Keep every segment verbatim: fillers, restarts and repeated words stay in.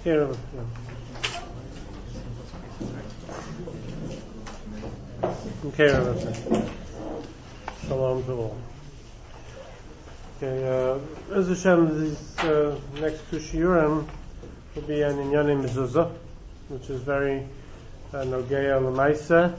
Here, yeah. Okay, Rabbi. Shalom to all. Okay, uh, as Hashem, these uh, next two shiurim will be an Inyanim Mezuzah, which is very uh, Nogeya L'maisa.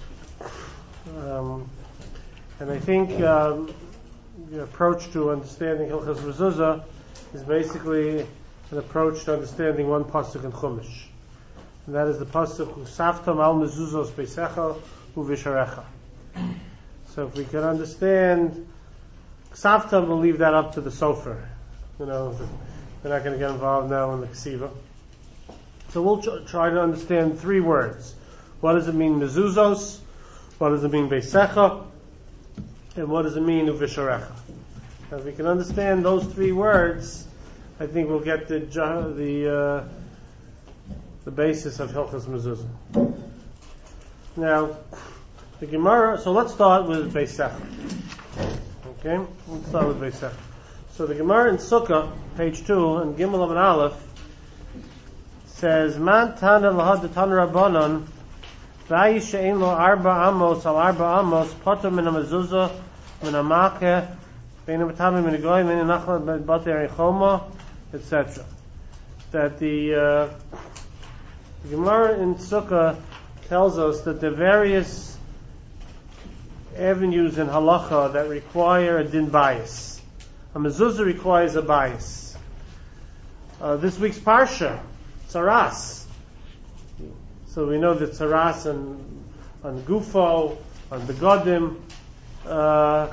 Um, and I think um, the approach to understanding Hilchas Mezuzah is basically an approach to understanding one pasuk in Chumash, and that is the pasuk Usaftam al Mezuzos Beisecha Uvisharecha. So if we can understand Ksaftam, we'll leave that up to the sofer. You know, we're not going to get involved now in the ksiva. So we'll tr- try to understand three words. What does it mean mezuzos? What does it mean beisecha? And what does it mean uvisharecha? If we can understand those three words, I think we'll get the the uh, the basis of Hilchas Mezuzah. Now, the Gemara. So let's start with beisecha. Okay, let's start with beisecha. So the Gemara in Sukkah, page two, and Gimel and Aleph, says, "Man tana lahad tana rabbanon, v'ayi she'en lo arba amos al arba amos poter min hamezuzah min hamache bein hamatami min hagoyim min hanachla ben batei erichoma," et cetera. That the, uh, the Gemara in Sukkah tells us that the various avenues in halacha that require a din bias. A mezuzah requires a bias. Uh, this week's parsha, tzaras. So we know that tzaras on, on gufo, on begodim, uh,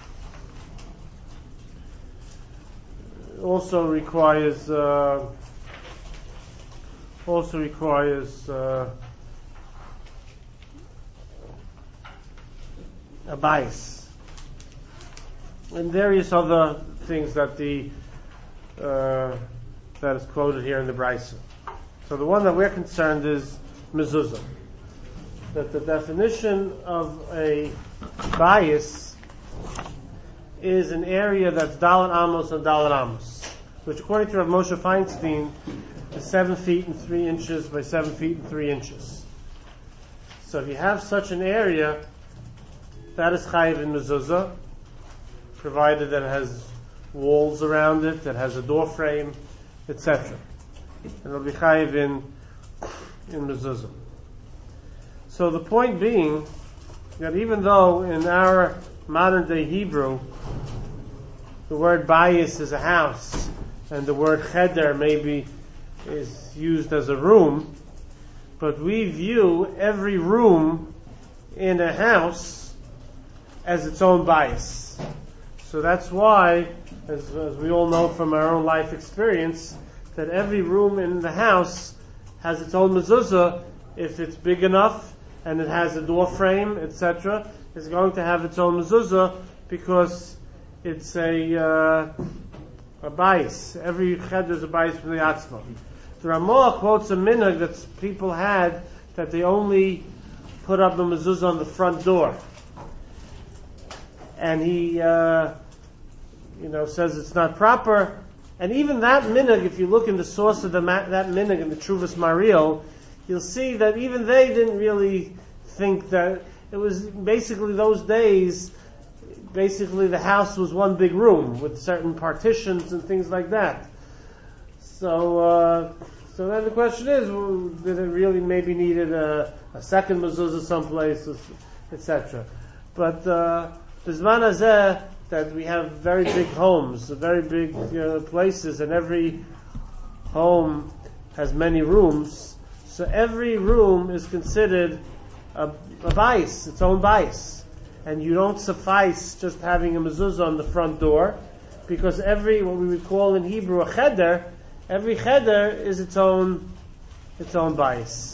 also requires uh, also requires uh, a bias, and various other things that the uh, that is quoted here in the Brisa. So the one that we're concerned is mezuzah. That the definition of a bias is an area that's dalet amos and dalet amos, which according to Rav Moshe Feinstein is seven feet and three inches by seven feet and three inches. So if you have such an area, that is chayiv in mezuzah, provided that it has walls around it, that has a door frame, et cetera. And it'll be chayiv in in mezuzah. So the point being that even though in our modern day Hebrew the word bayis is a house and the word cheder maybe is used as a room, but we view every room in a house as its own bias. So that's why, as, as we all know from our own life experience, that every room in the house has its own mezuzah. If it's big enough and it has a door frame, et cetera, it's going to have its own mezuzah because it's a uh, a bias. Every cheder is a bias from the atzma. The Ramah quotes a minhag that people had that they only put up a mezuzah on the front door. And he, uh, you know, says it's not proper. And even that minhag, if you look in the source of the ma- that minhag in the Truvas Mariel, you'll see that even they didn't really think that it was basically those days. Basically, the house was one big room with certain partitions and things like that. So, uh, so then the question is, well, did it really maybe needed a, a second mezuzah someplace, et cetera. But uh, Bizman hazeh, that we have very big homes, very big you know, places, and every home has many rooms. So every room is considered a, a bias, its own bias. And you don't suffice just having a mezuzah on the front door, because every, what we would call in Hebrew a cheder, every cheder is its own, its own bias.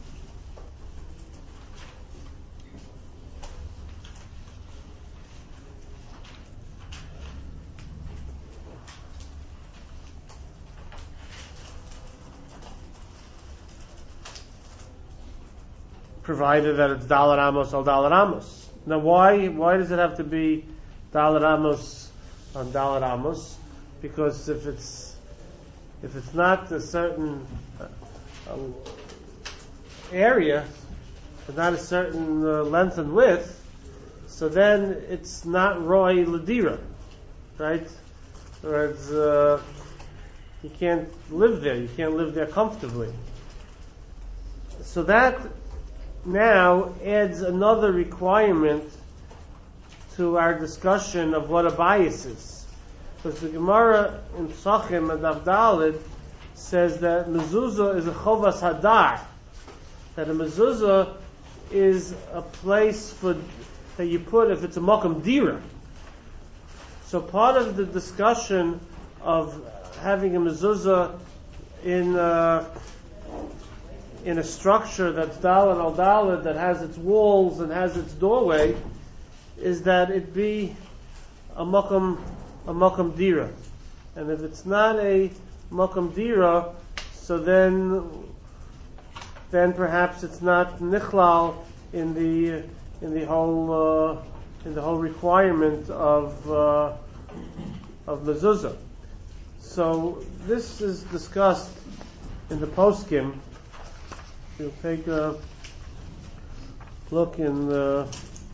Provided that it's dalet amos al dalet amos. Now, why why does it have to be dalet amos on dalet amos? Because if it's if it's not a certain uh, um, area, but not a certain uh, length and width, so then it's not Roy Ladira, right? Or it's, uh, you can't live there, you can't live there comfortably. So that now adds another requirement to our discussion of what a bias is. Because the Gemara in Psachim and Avdalid says that mezuzah is a chovas hadar, that a mezuzah is a place for that you put if it's a makam dira. So part of the discussion of having a mezuzah in uh, in a structure that's daled al daled, that has its walls and has its doorway, is that it be a makam a makam dira. And if it's not a makam dira, so then then perhaps it's not nichlal in the in the whole uh, in the whole requirement of uh, of mezuzah. So this is discussed in the poskim. You'll take a look in the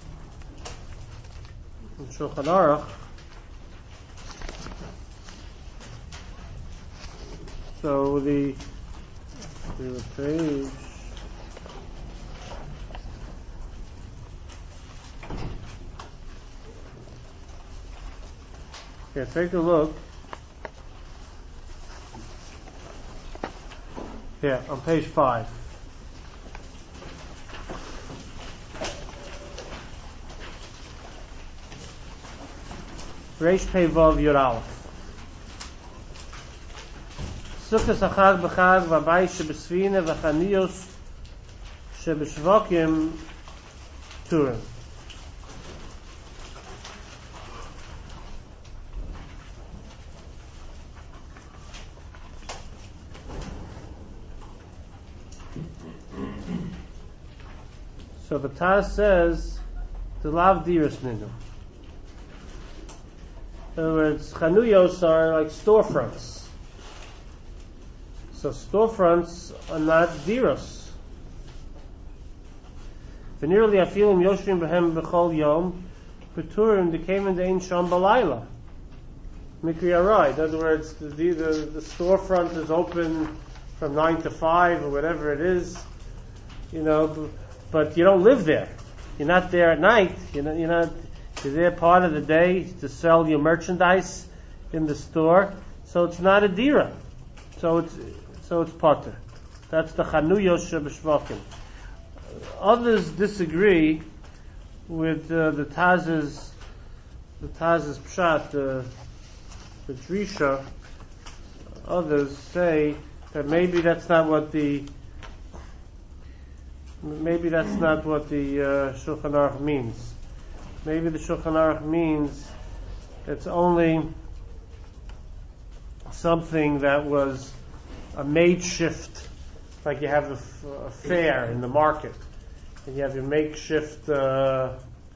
in Shulchan Aruch. So the the page. Okay, take a look. Here, on page five. Reish Pei Vav Yud Aleph. Sukkos Achag B'Chag V'Abayis Shebesfina V'Chaniyos Shebeshvakim Turim. So the Taz says, the lav diras minu. In other words, chanuyos are like storefronts. So storefronts are not diras. V'nirli afilim yoshvim b'hem b'chol yom, peturim dekeim and dein sham balayla. Mikri arai. In other words, the, the, the storefront is open from nine to five or whatever it is, you know, but you don't live there. You're not there at night. You're not, you're not, you're there part of the day to sell your merchandise in the store. So it's not a dira. So it's, so it's potter. That's the chanuyos shebeshvakim. Others disagree with uh, the Taz's, the Taz's pshat, the, the drisha. Others say that maybe that's not what the Maybe that's not what the uh, Shulchan Aruch means. Maybe the Shulchan Aruch means it's only something that was a makeshift, like you have a, f- a fair in the market, and you have your makeshift, uh,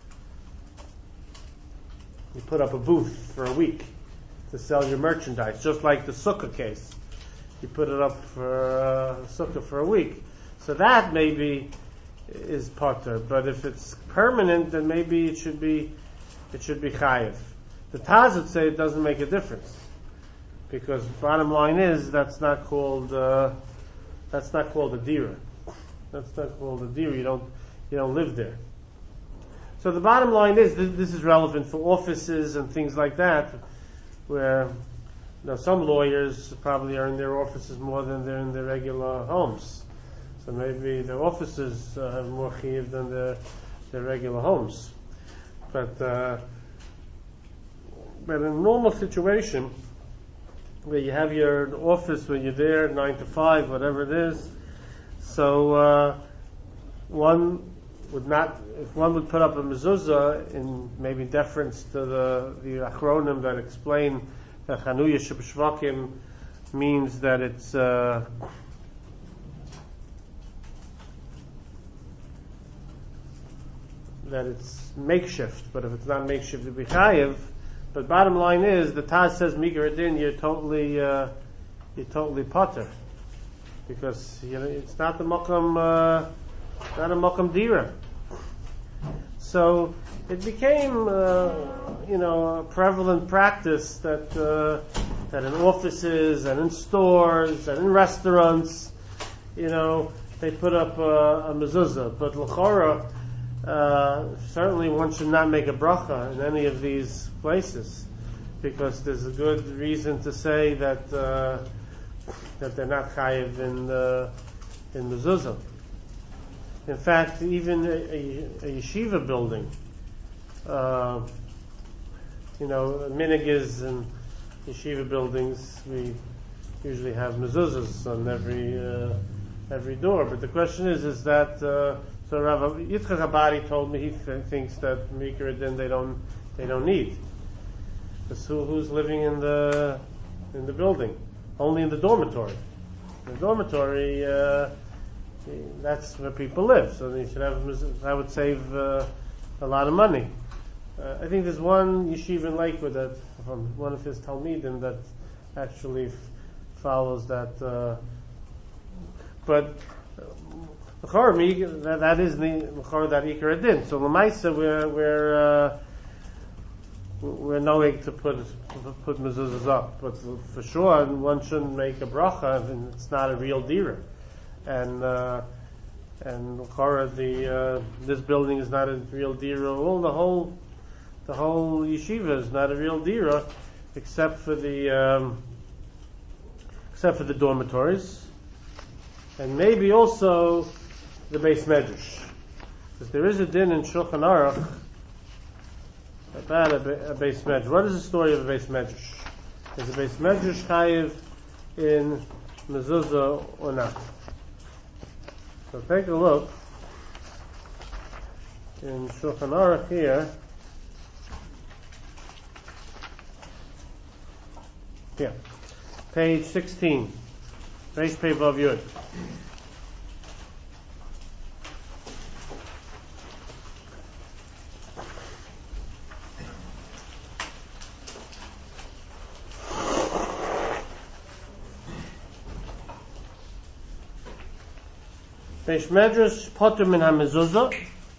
you put up a booth for a week to sell your merchandise, just like the sukkah case. You put it up for uh, sukkah for a week. So that maybe is potter, but if it's permanent, then maybe it should be it should be chayiv. The Taz would say it doesn't make a difference, because bottom line is that's not called uh, that's not called a dira. That's not called a dira. You don't you don't live there. So the bottom line is this, this is relevant for offices and things like that, where you know, some lawyers probably are in their offices more than they're in their regular homes. So maybe their offices uh, have more chiyuv than their, their regular homes. But uh, but in a normal situation, where you have your office, where you're there nine to five, whatever it is, so uh, one would not, if one would put up a mezuzah in maybe deference to the the achronim that explain that Chanuya Shebeshvakim means that it's uh, that it's makeshift, but if it's not makeshift, it'd be chayiv. But bottom line is, the Taz says Migar Adin, you're totally, uh, you're totally potter, because you know it's not the mokum, uh, not a mokum dira. So it became, uh, you know, a prevalent practice that uh, that in offices and in stores and in restaurants, you know, they put up a, a mezuzah. But l'chora, uh, certainly one should not make a bracha in any of these places, because there's a good reason to say that uh, that they're not chayiv in uh, in mezuzah. In fact, even a, a, a yeshiva building, uh, you know, minhag in yeshiva buildings, we usually have mezuzahs on every uh, every door. But the question is, is that uh, so Rav Yitzchak Habari told me he th- thinks that Mikra Din they don't they don't need. Because who, who's living in the in the building? Only in the dormitory. In the dormitory. Uh, That's where people live, so they should have. That would save uh, a lot of money. Uh, I think there's one yeshiva in Lakewood that, from one of his talmidim, that actually f- follows that. Uh, but uh, that, that is the that ikar din. So l'maisa we're we're uh, we're knowing to put to put mezuzahs up, but for sure one shouldn't make a bracha if it's not a real dira. And uh, and the uh, this building is not a real dira. Well, the whole the whole yeshiva is not a real dira, except for the um, except for the dormitories, and maybe also the Beis Medrash, because there is a din in Shulchan Aruch about a, a Beis Medrash. What is the story of a Beis Medrash? Is a Beis Medrash chayiv in mezuzah or not? So take a look in Shulchan Aruch here. Here, page sixteen, Reish Pei Vav Yud. Beis Medrash potter min ha-mezuzah,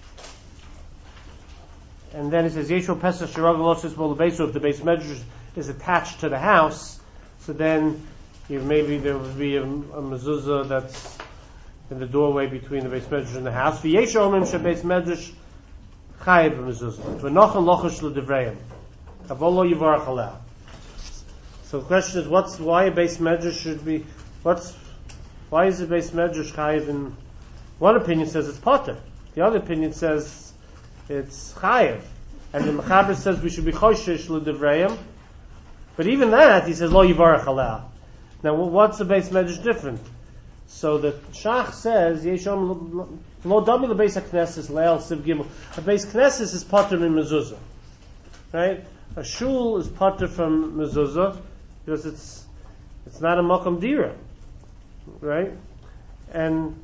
and then it says Yeshua Pesach Shirag Losis Bolabesu. If the Beis Medrash is attached to the house, so then you, maybe there would be a, a mezuzah that's in the doorway between the Beis Medrash and the house. V'yeshu omim shebeis Medrash chayiv mezuzah. V'nochen lochish l'divrayim. Avolo yivarach aleh. So the question is, what's why a Beis Medrash should be? What's why is the Beis Medrash chayiv in? One opinion says it's potter. The other opinion says it's chayiv. And the Mechaber says we should be choshesh l'divrayim. But even that, he says, lo yivarach aleh. Now, what's the Beis Medrash different? So the Shach says, Yeshom lo dami lebeis haknesses leil siv gimel. A Beis Knesses is potter min mezuzah. Right? A shul is potter from mezuzah because it's it's not a makom dira. Right? And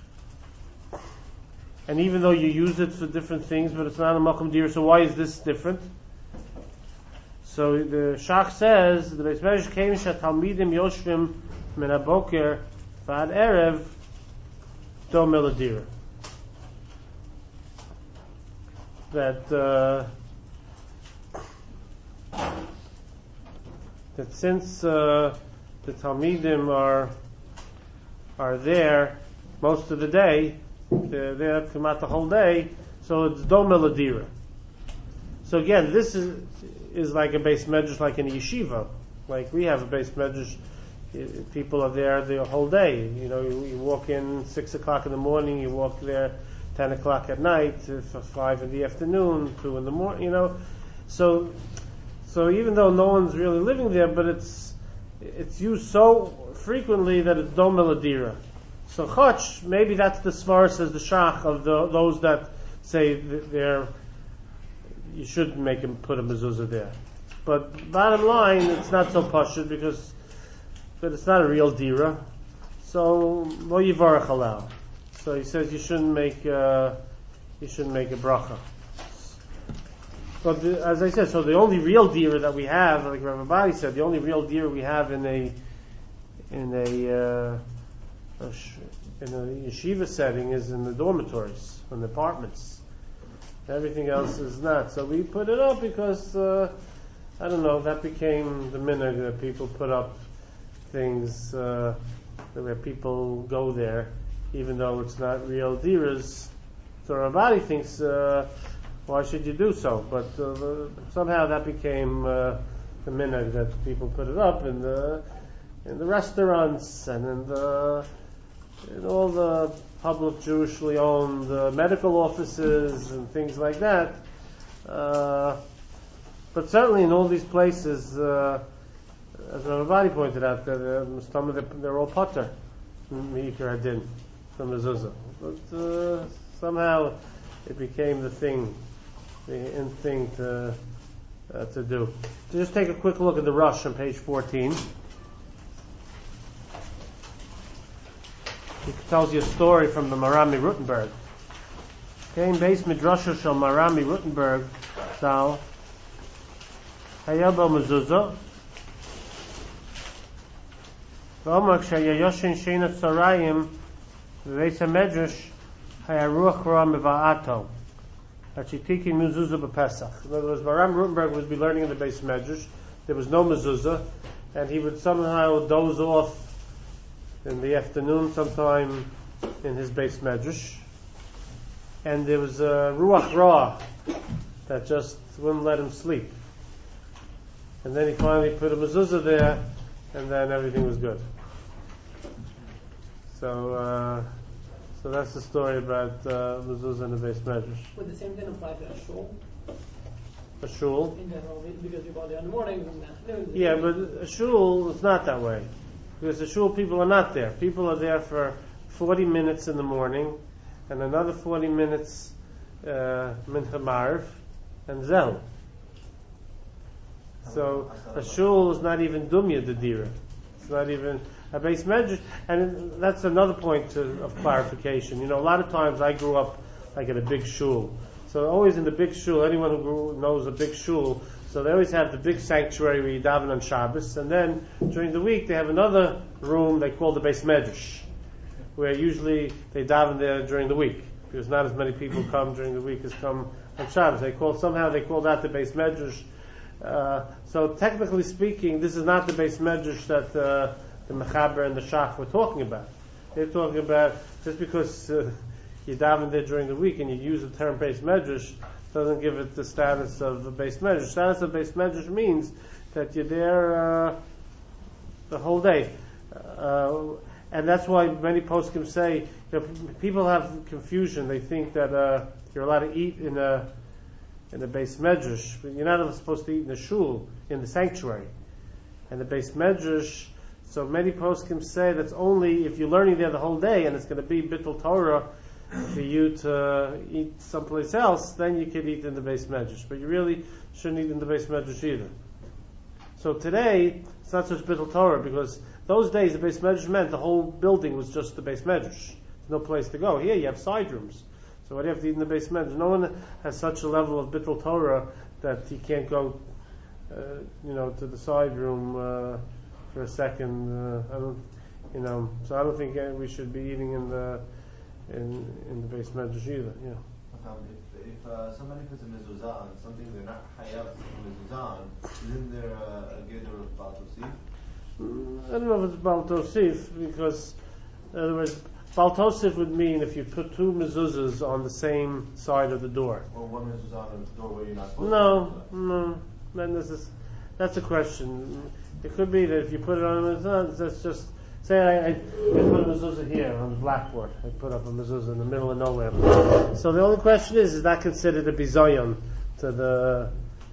And even though you use it for different things, but it's not a makom dira, so why is this different? So the Shach says, the Beis Medrash came shat talmidim yoshvim min haboker v'ad erev do meladira. That uh, that since uh, the talmidim are are there most of the day, they're there throughout the whole day, so it's do meladira. So again, this is is like a Beis Medrash, like in a yeshiva. Like we have a Beis Medrash, people are there the whole day. You know, you, you walk in six o'clock in the morning, you walk there ten o'clock at night, for five in the afternoon, two in the morning. You know, so so even though no one's really living there, but it's it's used so frequently that it's dom meladira. So chach, maybe that's the svar, says the Shach, of the, those that say they're you should make him put a mezuzah there. But bottom line, it's not so pashut because but it's not a real dira. So lo yivarach aleh. So he says you shouldn't make uh, you shouldn't make a bracha. But the, as I said, so the only real dira that we have, like Rav Abadi said, the only real dira we have in a in a, uh, a sh- in a yeshiva setting is in the dormitories, in the apartments. Everything else is not. So we put it up because, uh, I don't know, that became the minhag that people put up things uh, where people go there, even though it's not real diras. So Rabbi thinks, uh, why should you do so? But uh, somehow that became uh, the minhag that people put it up in the in the restaurants and in the in all the public Jewishly owned uh, medical offices and things like that. Uh, but certainly in all these places, uh, as Rabbi pointed out, that uh, some of the, they're all potter, Meikar Hadin, from mezuzah. But uh, somehow it became the thing, the in thing to uh, to do. So just take a quick look at the Rush on page fourteen. He tells you a story from the Marami Rutenberg. Came base midrasha shel Marami Rutenberg, Sal Hayabo mezuzah. V'omar k'shaya yoshin sheina tzarayim v'veis hamedrash haya ruach ra meva'ato hachitiki mezuzah b'Pesach. In other words, Marami Rutenberg would be learning in the base medrash. There was no mezuzah, and he would somehow doze off in the afternoon, sometime in his base medrash, and there was a ruach ra that just wouldn't let him sleep. And then he finally put a mezuzah there, and then everything was good. So, uh, so that's the story about uh, mezuzah in the base medrash. Would the same thing apply to a shul? A shul? In general, because you go there in the morning and in the afternoon. Yeah, but a shul is not that way. Because the shul people are not there. People are there for forty minutes in the morning, and another forty minutes uh, mincha marv, and zel. So a shul is not even dumya the dira. It's not even a base medrash, and that's another point to, of clarification. You know, a lot of times I grew up like at a big shul. So always in the big shul, anyone who grew, knows a big shul, so they always have the big sanctuary where you daven on Shabbos, and then during the week they have another room they call the base medrash, where usually they daven there during the week, because not as many people come during the week as come on Shabbos. They call somehow they call that the base medrash. Uh, so technically speaking, this is not the base medrash that uh, the Mechaber and the Shach were talking about. They're talking about just because uh, you daven there during the week and you use the term base medrash doesn't give it the status of a base medrash. Status of base medrash means that you're there uh, the whole day, uh, and that's why many poskim say, you know, people have confusion. They think that uh, you're allowed to eat in a in a base medrash, but you're not supposed to eat in a shul, in the sanctuary. And the base medrash, so many poskim say that's only if you're learning there the whole day and it's going to be bittul Torah for you to eat someplace else, then you can eat in the base medrash. But you really shouldn't eat in the base medrash either. So today, it's not such bittul Torah, because those days the base medrash meant the whole building was just the base medrash. There's no place to go. Here you have side rooms. So what do you have to eat in the base medrash? No one has such a level of bittul Torah that he can't go, uh, you know, to the side room uh, for a second. Uh, I don't, you know. So I don't think uh, we should be eating in the in in the base medrash either. Yeah. Um, if if uh, somebody puts a mezuzah on something they're not hayav mezuzah on, isn't there a, a geder of Baal Tosif? I don't know if it's Baal Tosif, because in other words, Baal Tosif would mean if you put two mezuzahs on the same side of the door. Or one mezuzah on the door where you're not supposed No, to. no. Then this is that's a question. It could be that if you put it on a mezuzah, that's just say I, I, I put a mezuzah here on the blackboard. I put up a mezuzah in the middle of nowhere. So the only question is: is that considered a bizayon to the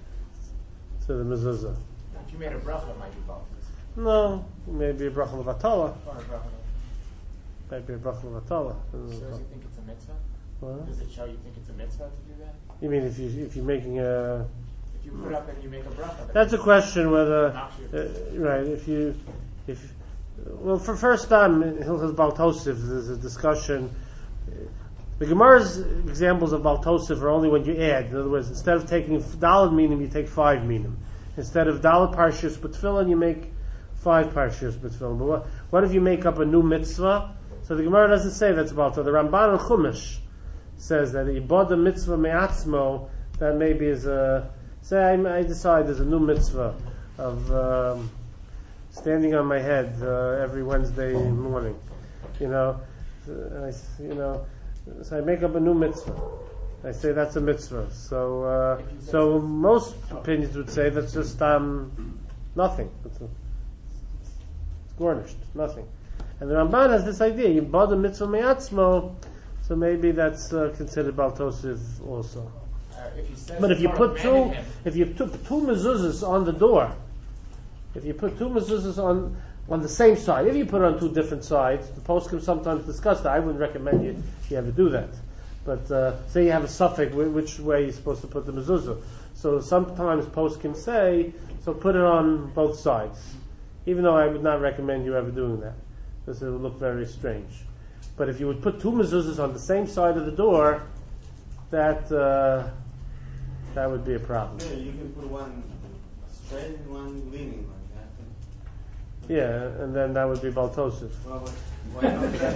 to the mezuzah? If you made a bracha, it might be Baal Tosif. No, maybe a bracha levatala. Or a bracha. Maybe a bracha levatala. Shows you think it's a mitzvah? What? Does it show you think it's a mitzvah to do that? You mean if you if you're making a? If you put up and you make a bracha. That's a question whether Not uh, right. If you if well, for first time in Hilchos Baal Tosif, there's a discussion. The Gemara's examples of Baal Tosif are only when you add. In other words, instead of taking daled minim, you take five minim. Instead of daled parshas but tefillin, you make five parshiyos with tefillin. But what, what if you make up a new mitzvah? So the Gemara doesn't say that's about. So the Ramban and Chumash says that ibad mitzvah me'atzmo, that maybe is a, say I, I decide there's a new mitzvah of um, standing on my head uh, every Wednesday morning, you know, uh, I, you know, so I make up a new mitzvah. I say that's a mitzvah. So, uh, so most opinions would say that's just um, nothing. It's, a, it's garnished, nothing. And the Ramban has this idea: you bought a mitzvah me'atzmo, so maybe that's uh, considered Baal Tosef also. Uh, if he says But if you put two, him, if you took two mezuzahs on the door, if you put two mezuzahs on on the same side, if you put it on two different sides, the poskim sometimes discuss that. I wouldn't recommend you you ever do that. But uh, say you have a suffix, which way you're supposed to put the mezuzah. So sometimes poskim say, so put it on both sides. Even though I would not recommend you ever doing that, because it would look very strange. But if you would put two mezuzahs on the same side of the door, that uh, that would be a problem. Yeah, you can put one straight and one leaning like that. Yeah, and then that would be Baal Tosef. Well, why not that?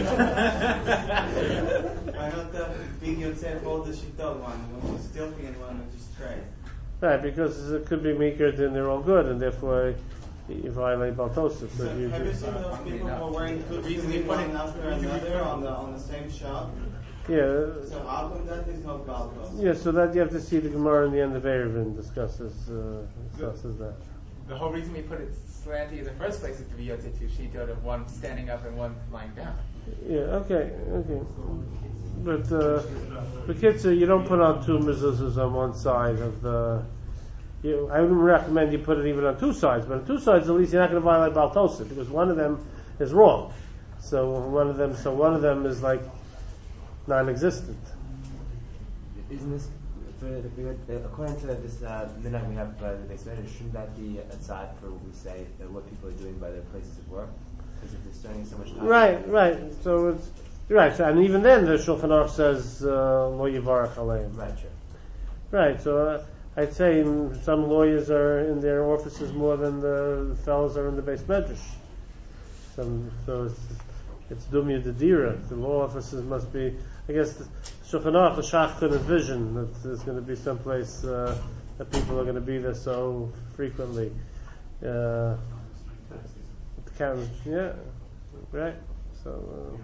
Why not that big yourself all the shittot one, which is tilting and one which is straight? Right, because it could be meeker, then they're all good, and therefore you violate Baal Tosef. So So you have you do- seen those people who are wearing two reasonably one after another on the on the same shop? yeah, So how come that is not Baltos? yeah. So that you have to see the Gemara in the end of Eruvin discusses uh, discusses that. the whole reason we put it slanty in the first place is to be yotzei two shitot of one standing up and one lying down. Yeah, okay, okay. But uh, the kids, uh, you don't put on two mezuzahs on one side of the. You, I wouldn't recommend you put it even on two sides, but on two sides at least you're not going to violate Baal Tosef because one of them is wrong. So one of them, so one of them is like non-existent. Isn't this, for, uh, according to this uh, minhag we have by the Beis Medrash, shouldn't that be aside for what we say, uh, what people are doing by their places of work? Because if they're spending so much time... Right, right. So it's right. So, and even then, the Shulchan Aruch says lo yivarach aleim. Right, sure. Right. So uh, I'd say mm, some lawyers are in their offices more than the fellows are in the Beis Medrash. Some, so it's it's dumya dedira. The law offices must be. I guess the Shulchan Aruch, the Shach couldn't envision that there's going to be some place uh, that people are going to be there so frequently. Uh, the count, yeah, right. So,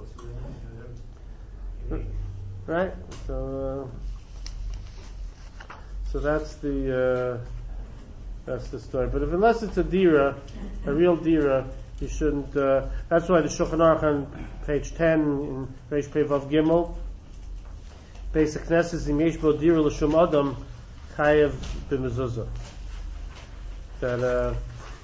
uh, right. So, uh, so that's the uh, that's the story. But if unless it's a dira, a real dira, you shouldn't. Uh, that's why the Shulchan Aruch on page ten in Reish Pei Vav Gimel, Basic Knesses im Yesh Bo Dira L'Shum Adam Chayev B'Mezuzah. That uh,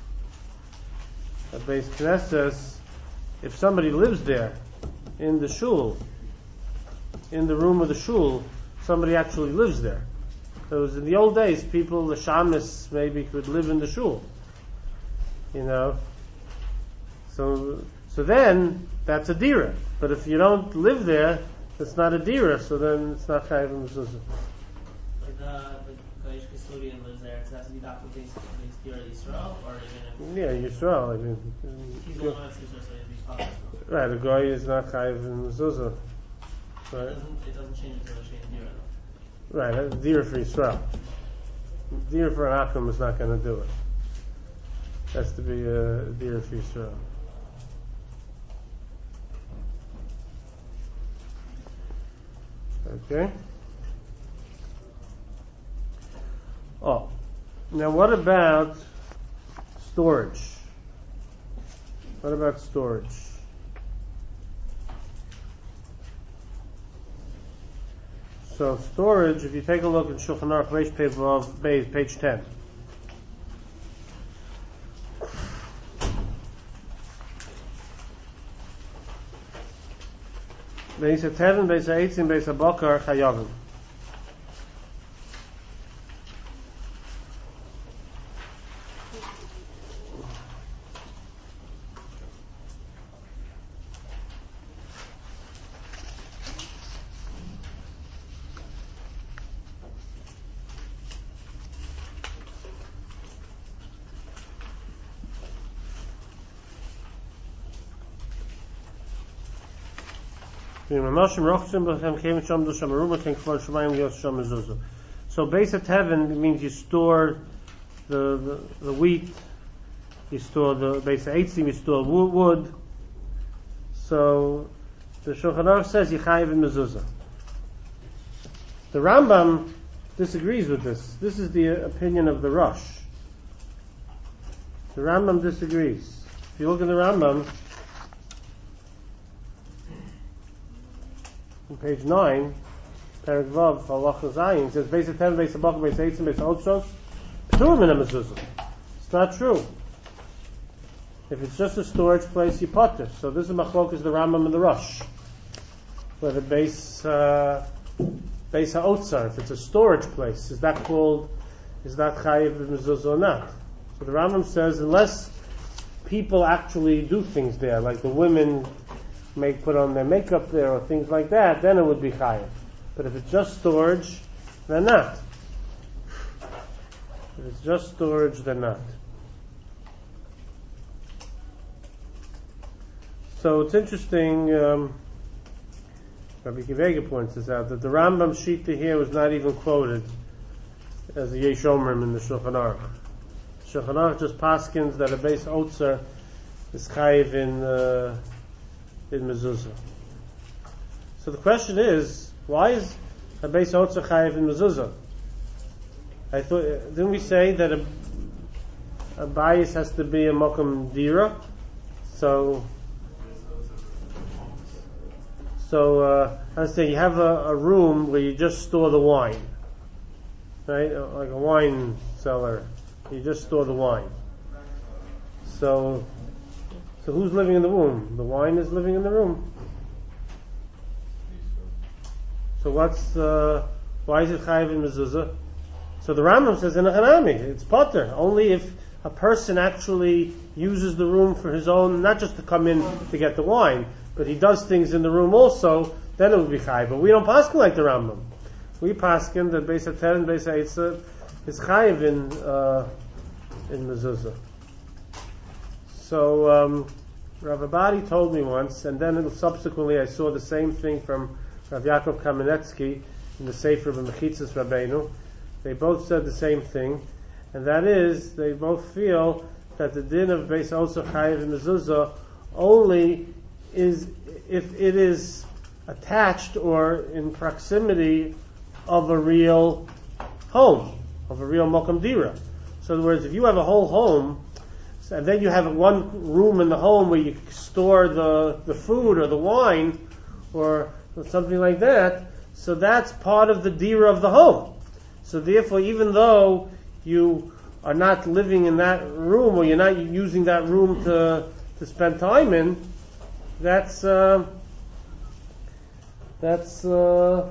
a Beis Knesses, if somebody lives there in the shul, in the room of the shul, somebody actually lives there. Because in the old days, people, the shamis maybe could live in the shul, you know. So, so then that's a dira. But if you don't live there, it's not a dira. So then it's not chayav mezuzah. If the the Goyish custodian lives there, does it have to be adopted based on dira Yisrael, or even Yeah, Yisrael. I mean, if he's the one that's Yisrael, so he'd be possible. right, a guy is not chayav mezuzah. It Right, doesn't it doesn't change until the chain dira though. right. That's dira for Yisrael. Dira for an akum is not going to do it. Has to be a dira for Yisrael. Okay. Oh, now what about storage? What about storage? So storage, if you take a look at Shulchan Aruch Reish Pei Vav Beis, page ten. Beis HaTevin, Beis HaEitzim, Beis HaBokar, Chayavim. So base of heaven means you store the, the, the wheat, you store the base of eitzim, you store wood. So the Shulchan Aruch says you chayiv in mezuzah. The Rambam disagrees with this. This is the opinion of the Rosh. The Rambam disagrees. If you look at the Rambam, on page nine, Perek Vav, Halacha Zayin, says Beis Hatem, Beis Habachar, Beis Eitzim, Beis Otsos, P'turim min ha-mezuzah. It's not true. If it's just a storage place, you potter. So this is Machlokas, the Rambam and the Rosh. Whether Beis uh, Beis HaOtzar, if it's a storage place, is that called, is that Chayiv Mezuzah or not? So the Rambam says, unless people actually do things there, like the women may put on their makeup there or things like that, then it would be Chayiv. But if it's just storage, then not. If it's just storage, then not. So it's interesting, um, Rabbi Kivega points this out, that the Rambam Shita here was not even quoted as a Yesh Omrim in the Shulchan Aruch. Shulchan Aruch just paskins that a base Otzer is chayiv in uh, in mezuzah. So the question is, why is a base Otzer chayiv in mezuzah? I thought, didn't we say that a, a bias has to be a mokum dira? So, so uh, I was saying you have a, a room where you just store the wine, right? Like a wine cellar. You just store the wine. So, so who's living in the room? The wine is living in the room. So what's uh, why is it chayiv in mezuzah? So the Rambam says in a Hanami, it's potter. Only if a person actually uses the room for his own, not just to come in to get the wine, but he does things in the room also, then it would be chayiv. But we don't paskin like the Rambam. We paskin that Beis HaTer and Beis HaEitzah is chayiv in uh, in mezuzah. So um, Rav Abadi told me once, and then subsequently I saw the same thing from Rav Yaakov Kamenetsky in the Sefer of Mechitzas Rabbeinu. They both said the same thing, and that is, they both feel that the din of Beis Otzer chayiv in mezuzah only is if it is attached or in proximity of a real home, of a real mokum dira. So in other words, if you have a whole home, and then you have one room in the home where you store the, the food or the wine or something like that, so that's part of the dira of the home. So therefore, even though you are not living in that room or you're not using that room to to spend time in, that's uh, that's uh,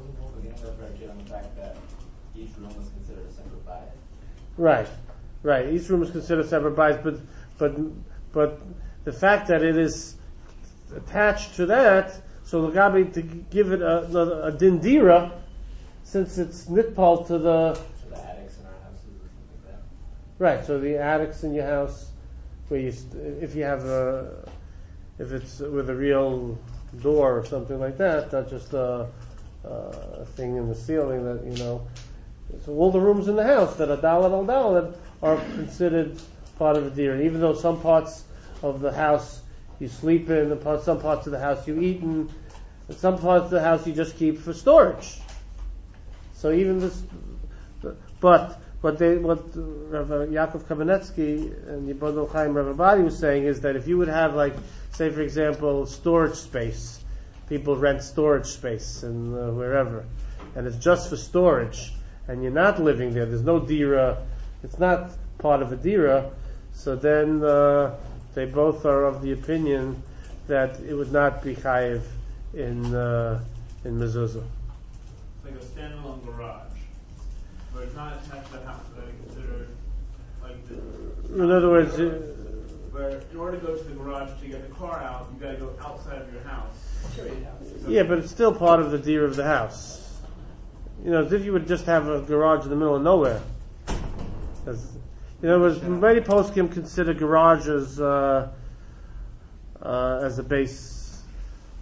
right, right. Each room is considered a separate bias, but but but the fact that it is attached to that, so Lagabi to give it a, a, a dindira, since it's nitpal to the, So the attics in our houses or something like that. right. So the attics in your house, where you st- if you have a if it's with a real door or something like that, not just a, a thing in the ceiling that you know. So all the rooms in the house that are dalet al dalet are considered part of the dir. Even though some parts of the house you sleep in, and some parts of the house you eat in, and some parts of the house you just keep for storage. So even this, but what they, what Rav Yaakov Kamenetsky and Yibodel Chaim Rav Abadi was saying is that if you would have, like, say for example, storage space, people rent storage space and uh, wherever, and it's just for storage, and you're not living there, there's no dira, it's not part of a dira, so then uh, they both are of the opinion that it would not be chayiv in uh, in mezuzah. Like a standalone garage, where it's not attached to the house, but I consider like the. In other words, uh, where in order to go to the garage to get the car out, you got to go outside of your house. Sure, you have. So yeah, but it's still part of the dir of the house. You know, as if you would just have a garage in the middle of nowhere. As, in other words, many poskim consider garages uh, uh, as a base, uh,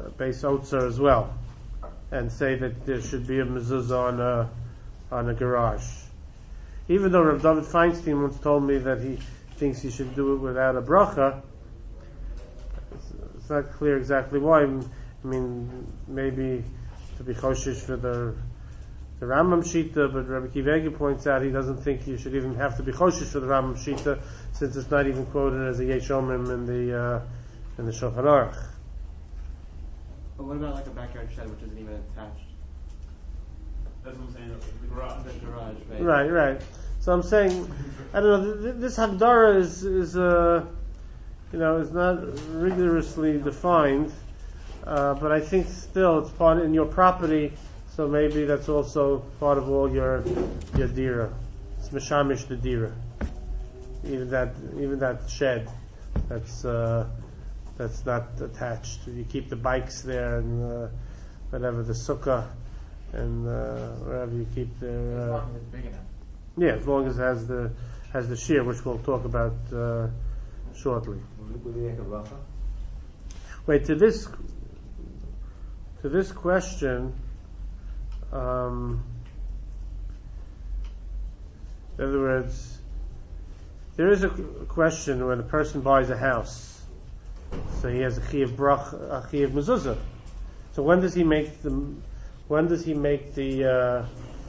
base otzer as well, and say that there should be a mezuzah on a on a garage. Even though Rav David Feinstein once told me that he thinks you should do it without a bracha, it's, it's not clear exactly why. I mean, maybe to be choshish for the the Rambam Shita, but Rabbi Akiva Eiger points out he doesn't think you should even have to be choshish for the Rambam Shita, since it's not even quoted as a Yesh Omrim in the uh, in the Shulchan Aruch. But what about like a backyard shed which isn't even attached? That's what I'm saying, the garage. The garage, right? Right, right. So I'm saying, I don't know. Th- this Hagdara is is uh, you know is not rigorously defined, uh, but I think still it's part in your property. So maybe that's also part of all your your dira. It's mishamish the dira. Even that even that shed, that's uh, that's not attached. You keep the bikes there and uh, whatever the sukkah and uh, wherever you keep As their. Uh, long as it's big enough. yeah, as long as it has the has the shear, which we'll talk about uh, shortly. Would we make a bracha? Wait, to this to this question. Um, in other words, there is a question when a person buys a house, so he has a chiyuv brach, a chiyuv mezuzah. So when does he make the? When does he make the? Uh,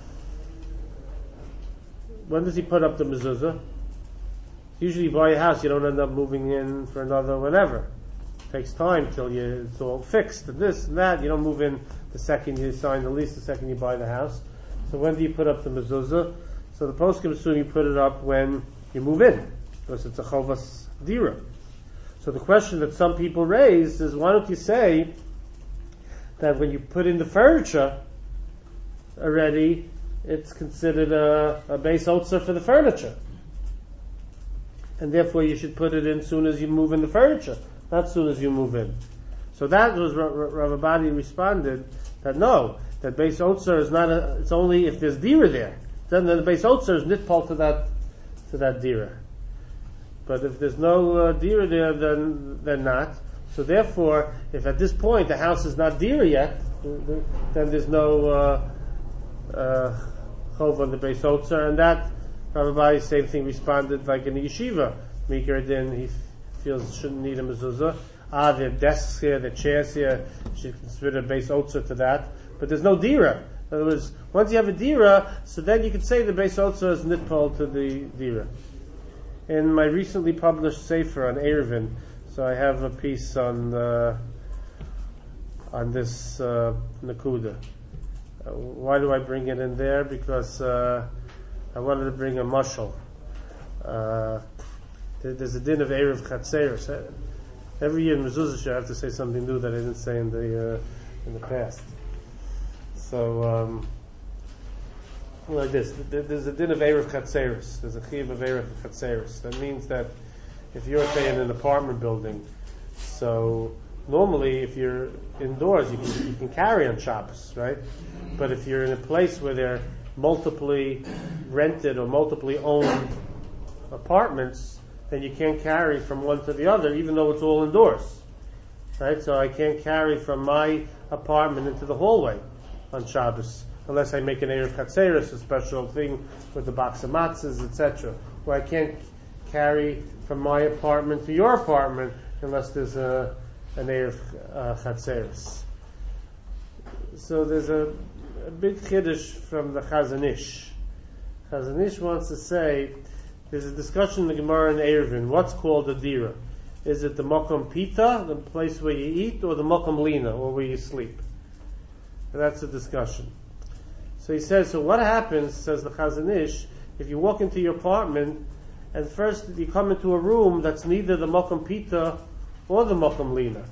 when does he put up the mezuzah? Usually, you buy a house, you don't end up moving in for another whenever. It takes time till you it's all fixed and this and that. You don't move in the second you sign the lease, the second you buy the house. So when do you put up the mezuzah? So the poskim assume you put it up when you move in, because it's a chovas dira. So the question that some people raise is, why don't you say that when you put in the furniture already, it's considered a, a base otzer for the furniture, and therefore you should put it in soon as you move in the furniture, not soon as you move in. So that was Rav Abadi responded that no, that base otzer is not a, it's only if there's dira there. Then the base otzer is nitpal to that to that dira. But if there's no uh, dira there, then then not. So therefore, if at this point the house is not dira yet, then there's no uh, uh, chov on the base otzer, and that Rav Abadi same thing responded like in the yeshiva. Mikra din he feels shouldn't need a mezuzah. Ah, the desks here, the chairs here, should consider a base otzer to that. But there's no dira. In other words, once you have a dira, so then you can say the base otzer is nitpal to the dira. In my recently published sefer on Eruvin, so I have a piece on uh, on this uh, nakuda. Uh, why do I bring it in there? Because uh, I wanted to bring a mashal. Uh, there, there's a din of Erev Chatzeros. Every year in Mezuzah I have to say something new that I didn't say in the uh, in the past. So, um, like this, there's a din of Erev Chatzeros. There's a chiyuv of Erev Chatzeros. That means that if you're, say, in an apartment building, so normally if you're indoors, you can, you can carry on Shabbos, right? But if you're in a place where they're multiply rented or multiply owned apartments, then you can't carry from one to the other, even though it's all indoors, right? So I can't carry from my apartment into the hallway on Shabbos, unless I make an Erev Chatzeros, a special thing with the box of matzahs, et cetera. Or I can't carry from my apartment to your apartment unless there's a an Erev uh, Chatzeros. So there's a, a big chiddush from the Chazon Ish. Chazon Ish wants to say, there's a discussion in the Gemara in Eruvin, what's called a dira? Is it the Mokom Pita, the place where you eat, or the Mokom Lina, or where you sleep? And that's the discussion. So he says, so what happens, says the Chazon Ish, if you walk into your apartment, and first you come into a room that's neither the Mokom Pita or the Mokom Lina.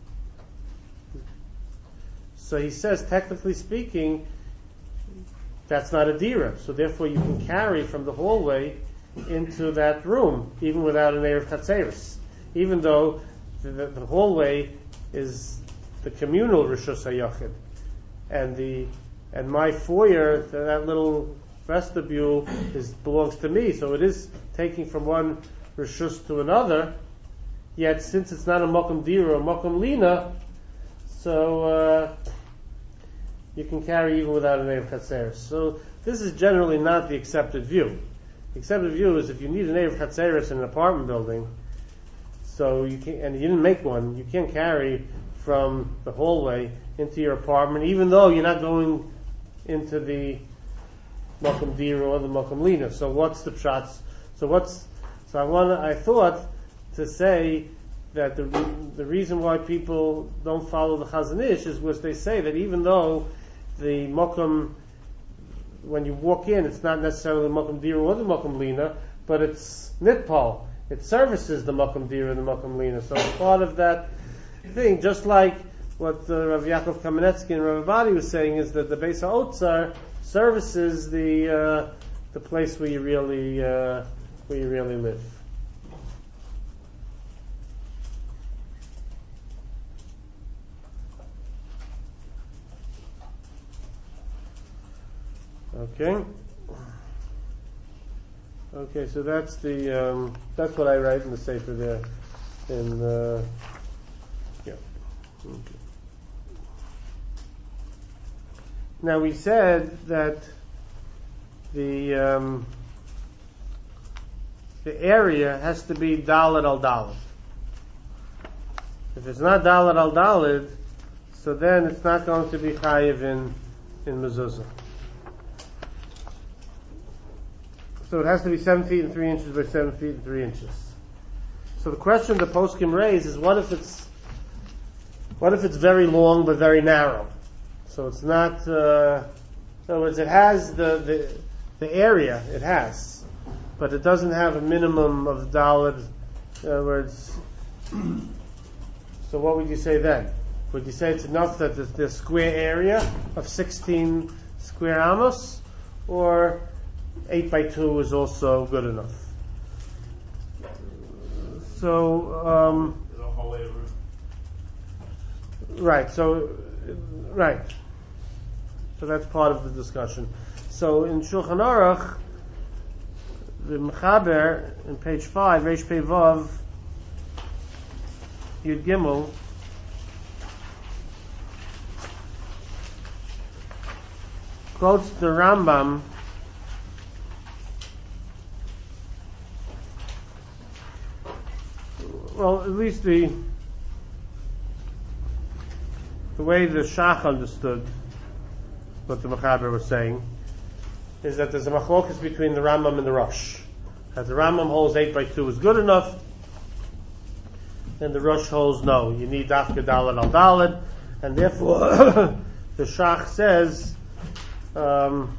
So he says, technically speaking, that's not a dira. So therefore you can carry from the hallway into that room, even without an Erev Chatzeros. Even though the, the, the hallway is the communal Rishus HaYachid. And the and my foyer, that little vestibule, is belongs to me. So it is taking from one Rishus to another. Yet since it's not a Mokum Dira or Mokum Lina, so uh, you can carry even without an Erev Chatzeres. So this is generally not the accepted view. The accepted view is if you need an Erev Chatzeres in an apartment building, so you can, and you didn't make one, you can't carry from the hallway into your apartment, even though you're not going into the Mokum Dira or the Mokum Lina. So what's the pshat? So what's so I want I thought to say that the the reason why people don't follow the Chazon Ish is was they say that even though the Mokum, when you walk in, it's not necessarily the Mokum Dira or the Mokum Lina, but it's Nitpal. It services the Mokum Dira and the Mokum Lina. So it's part of that thing, just like what uh, Rav Yaakov Kamenetsky and Rav Abadi was saying, is that the Beis HaOtzar services the uh, the place where you really uh, where you really live. Okay. Okay, so that's the um, that's what I write in the Sefer there. In uh, yeah. Okay. Now we said that the um, the area has to be Dalet al Dalet. If it's not Dalet al Dalet, so then it's not going to be Chayiv in in mezuzah. So it has to be seven feet and three inches by seven feet and three inches. So the question the poskim raise is, what if it's what if it's very long but very narrow? So it's not. Uh, in other words, it has the, the the area it has, but it doesn't have a minimum of Dalet. In other words, so what would you say then? Would you say it's enough that the, the square area of sixteen square amos, or eight by two is also good enough? So, um, The whole way of right, so, right. So that's part of the discussion. So in Shulchan Aruch, the Mechaber, in page five, Reish Pei Vav, Yud Gimel, quotes the Rambam well, at least the the way the Shach understood what the Mechaber was saying is that there's a machlokas between the Rambam and the Rosh. That the Rambam holds eight by two is good enough, and the Rosh holds no, you need Dafka Dalet al Dalet, and therefore the Shach says um,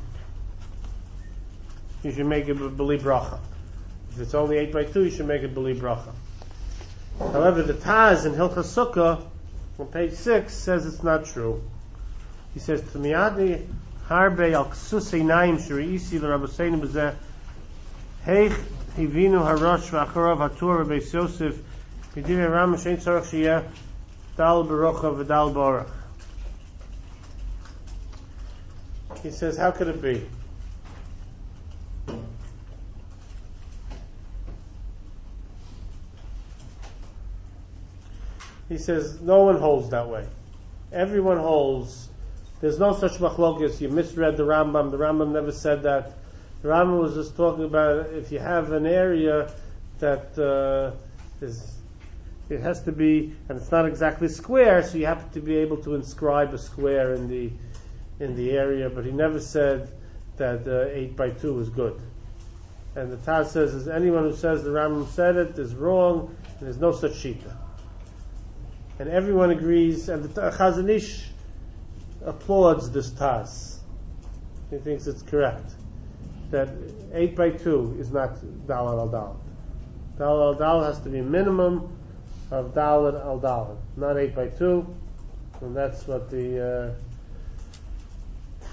you should make it B'li Bracha. If it's only eight by two, you should make it B'li Bracha. However, the Taz in Hilchas Sukkah on page six says it's not true. He says, "T'miyadi harbe al ksus einayim shreisi l'Rabbeinu b'zeh heich hivinu harosh v'acharav hatur Beis Yosef b'direi Rambam shein tzarich sheyeh dal b'rocha v'dal b'orach." He says, how could it be? He says, no one holds that way. Everyone holds. There's no such machlokas. You misread the Rambam. The Rambam never said that. The Rambam was just talking about if you have an area that uh, is, it has to be, and it's not exactly square, so you have to be able to inscribe a square in the in the area. But he never said that uh, eight by two is good. And the Taz says, is anyone who says the Rambam said it is wrong, and there's no such shita. And everyone agrees, and the Chazon Ish applauds this Taz. He thinks it's correct. That eight by two is not Dalet al Dalet. Dalet al Dalet has to be a minimum of Dalet al Dalet, not eight by two. And that's what the, uh,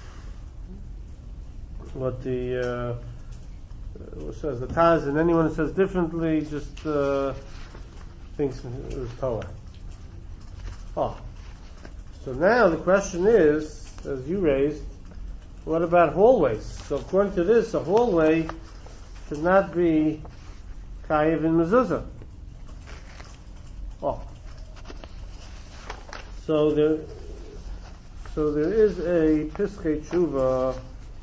what the, uh, says the Taz, and anyone who says differently just, uh, thinks it was Torah. Oh, so now the question is, as you raised, what about hallways? So according to this, a hallway should not be chayiv in mezuzah. Oh, So there, so there is a Piskei Tshuva.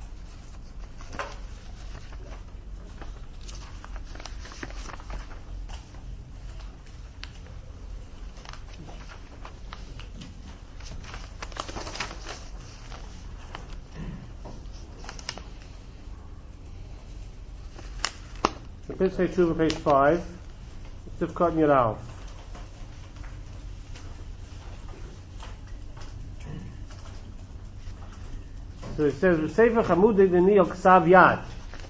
The Piskei Tshuva, page five. Tivkat Yirav. So it says, "V'sefer Chamudei Daniel Ksav Yad."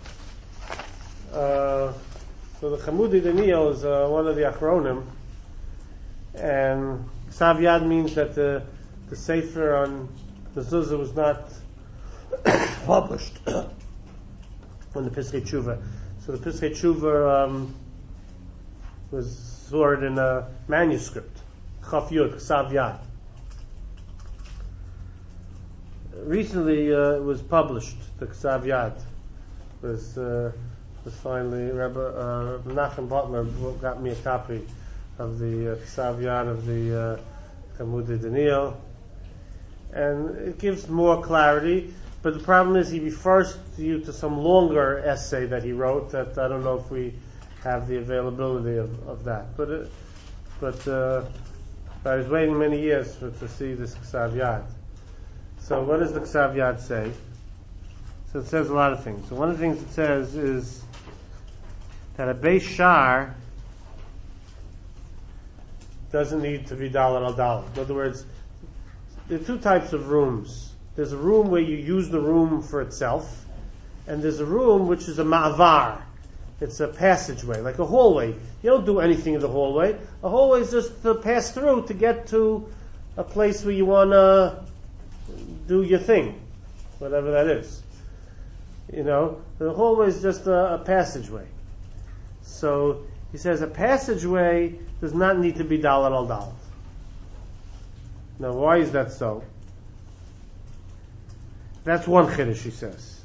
Uh, so the Chamudei Daniel is uh, one of the Achronim, and Ksav Yad means that the the sefer on the Zuzah was not published on the Piskei Tshuva. So the Piskei Tshuva um, was stored in a manuscript, Chaf Yud, Ksav Yad. Recently, uh, it was published. The Ksav Yad was uh, was finally Rebbe uh, Menachem Butler got me a copy of the uh, Ksav Yad of the uh, Chamudei Daniel, and it gives more clarity. But the problem is, he refers to you to some longer essay that he wrote. That I don't know if we have the availability of, of that. But it, but uh, I was waiting many years for, to see this Ksav Yad. So what does the Ksav Yad say? So it says a lot of things. So one of the things it says is that a Beis Shar doesn't need to be Dalet al Dalet. In other words, there are two types of rooms. There's a room where you use the room for itself, and there's a room which is a ma'avar. It's a passageway, like a hallway. You don't do anything in the hallway. A hallway is just to pass through to get to a place where you want to do your thing, whatever that is. You know, the hallway is just a, a passageway. So he says a passageway does not need to be Dalet al Dalet. Now, why is that so? That's one chiddush, he says.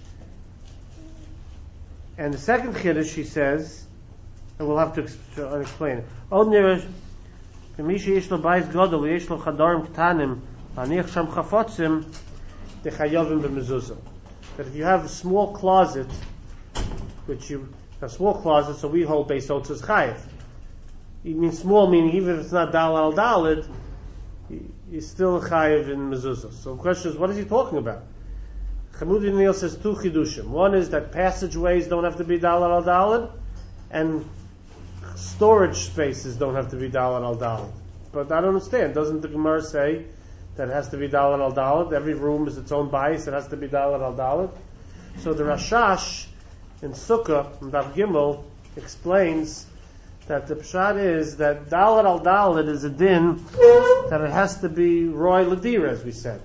And the second chiddush, he says, and we'll have to exp- explain it. Od k'mishi yesh lo bayis gadol yesh lo chadarim k'tanim aniach sham chafotzim techayovim b'mezuzah. That if you have a small closet, which you a small closet, so we hold Beis Otzos chayiv. It means small, meaning even if it's not Dalet al Dalet, he's still chayiv in mezuzah. So the question is, what is he talking about? Chamudei Daniel says two chidushim. One is that passageways don't have to be Dalet al Dalet, and storage spaces don't have to be Dalet al Dalet. But I don't understand. Doesn't the Gemara say that it has to be Dalet al Dalet? Every room is its own bias. It has to be Dalet al Dalet. So the Rashash in Sukkah, in Daf Gimel, explains that the pshat is that Dalet al Dalet is a din that it has to be Roy Ladira, as we said.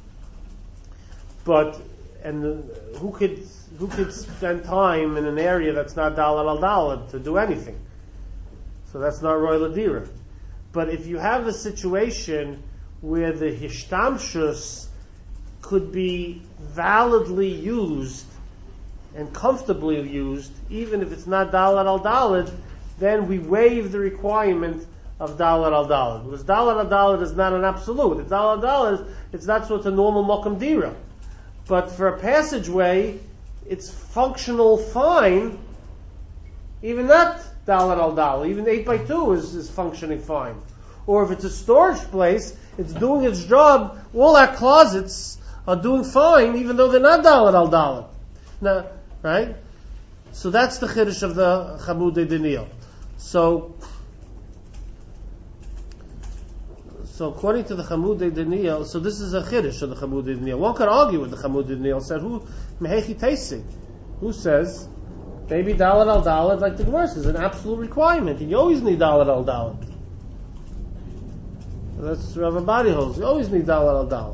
But and the, who could who could spend time in an area that's not Dalet al Dalet to do anything? So that's not Roy Ladira. But if you have a situation where the hishtamshus could be validly used and comfortably used, even if it's not Dalet al Dalet, then we waive the requirement of Dalet al Dalet. Because Dalet al Dalet is not an absolute. It's Dalet al Dalet, it's not so it's a normal Mokum Dira. But for a passageway, it's functional fine, even not Dalet al Dalet. Even eight by two is, is functioning fine. Or if it's a storage place, it's doing its job. All our closets are doing fine, even though they're not Dalet al Dalet. Now, right? So that's the chiddush of the Chamudei Daniel. So, so according to the Chamudei Daniel, so this is a chiddush of the Chamudei Daniel. One could argue with the Chamudei Daniel. Said, "Who mehechi teisig?" Who says maybe Dalet al Dalet, like the Gemara says, is an absolute requirement, and you always need Dalet al Dalet. That's Rav Abadi holds. You always need Dalet al Dalet.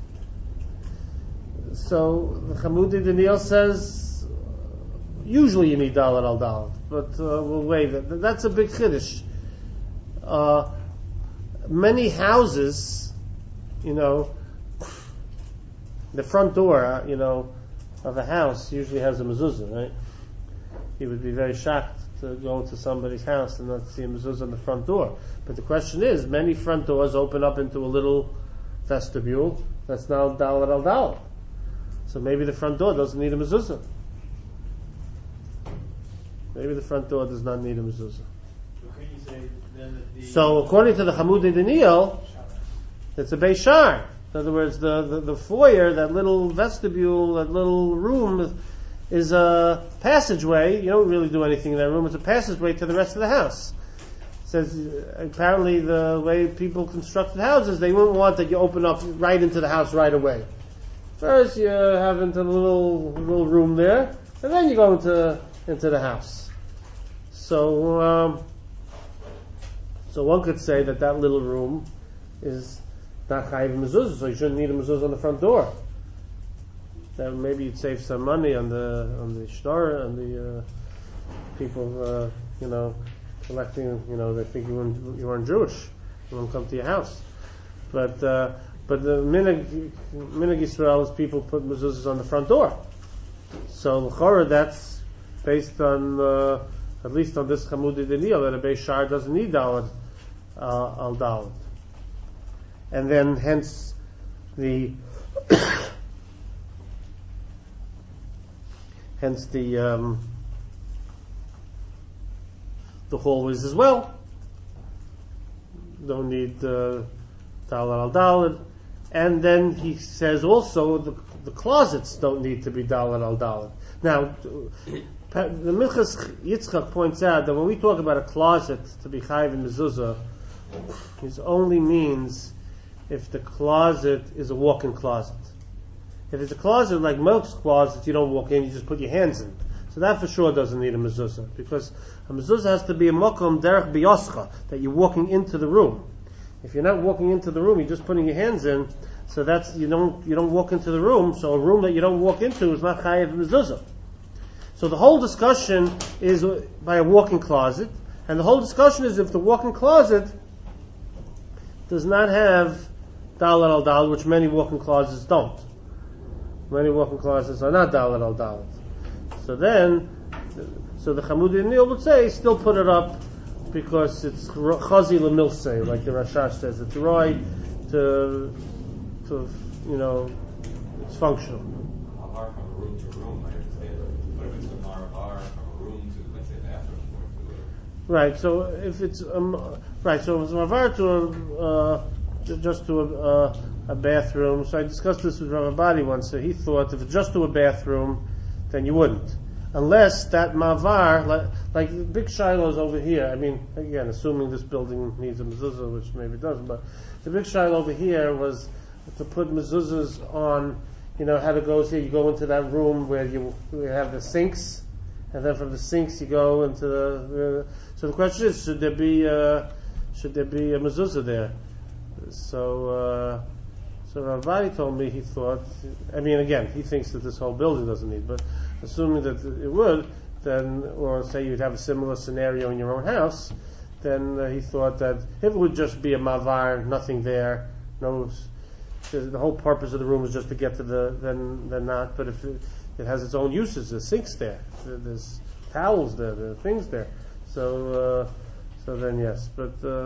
So the Chamudei Daniel says usually you need Dalet al Dalet, but uh, we'll waive it. That's a big chiddush. Uh, many houses, you know, the front door, you know, of a house usually has a mezuzah, right? You would be very shocked to go into somebody's house and not see a mezuzah on the front door. But the question is, many front doors open up into a little vestibule that's now dalet al dalet. So maybe the front door doesn't need a mezuzah. Maybe the front door does not need a mezuzah. So can you say then that the So according to the Hamudei Daniel, it's a Beis Shar. In other words, the, the, the foyer, that little vestibule, that little room is, is a passageway. You don't really do anything in that room. It's a passageway to the rest of the house. It says, uh, apparently the way people constructed houses, they wouldn't want that you open up right into the house right away. First you have into the little, little room there, and then you go into, into the house. So, um, so one could say that that little room is not chayiv mezuzah, so you shouldn't need a mezuzah on the front door. Then maybe you'd save some money on the on the shtar, on the uh, people, uh, you know, collecting. You know, they think you weren't you weren't Jewish, they won't come to your house. But uh, but the minhag minhag Yisrael is people put mezuzahs on the front door. So l'chora that's based on uh, at least on this Hamudei Daniel that a Beis Shar doesn't need dalet uh, al dalet. And then, hence, the hence the um, the hallways as well don't need uh, dalet al dalet. And then he says also the the closets don't need to be dalet al dalet. Now, the Minchas Yitzchak points out that when we talk about a closet to be chayiv in mezuzah, it only means if the closet is a walk-in closet. If it's a closet like most closets, you don't walk in, you just put your hands in. So that for sure doesn't need a mezuzah, because a mezuzah has to be a mokom derech biyoscha, that you're walking into the room. If you're not walking into the room, you're just putting your hands in, so that's, you don't, you don't walk into the room, so a room that you don't walk into is not chayiv mezuzah. So the whole discussion is by a walk-in closet, and the whole discussion is if the walk-in closet does not have dalet al dalet, which many walk-in closets don't. Many walk-in closets are not dalet al dalet. So then, so the Hamudei Daniel would say, still put it up because it's chazi lemilsei, like the Rashash says. It's right to, to, you know, it's functional. Mavar from a room to room, I understand. But if it's a mavar from a room to, let's say, a bathroom or to a... Right, so if it's, um, right, so if it's mavar to a, uh, just to a, uh, a bathroom. So I discussed this with Rav Abadi once. So he thought if it's just to a bathroom, then you wouldn't, unless that mavar, like, like the big shilohs over here. I mean, again, assuming this building needs a mezuzah, which maybe it doesn't, but the big shiloh over here was to put mezuzahs on. You know how it goes here. You go into that room where you, you have the sinks, and then from the sinks you go into the. Uh, so the question is, should there be uh, should there be a mezuzah there? So, uh, so Rav Abadi told me he thought, I mean again, he thinks that this whole building doesn't need, but assuming that it would, then, or say you'd have a similar scenario in your own house, then uh, he thought that if it would just be a mavar, nothing there, no, the whole purpose of the room is just to get to the, then, then not, but if it, it has its own uses, there's sinks there, there's towels there, there are things there, so, uh, so then yes, but, uh,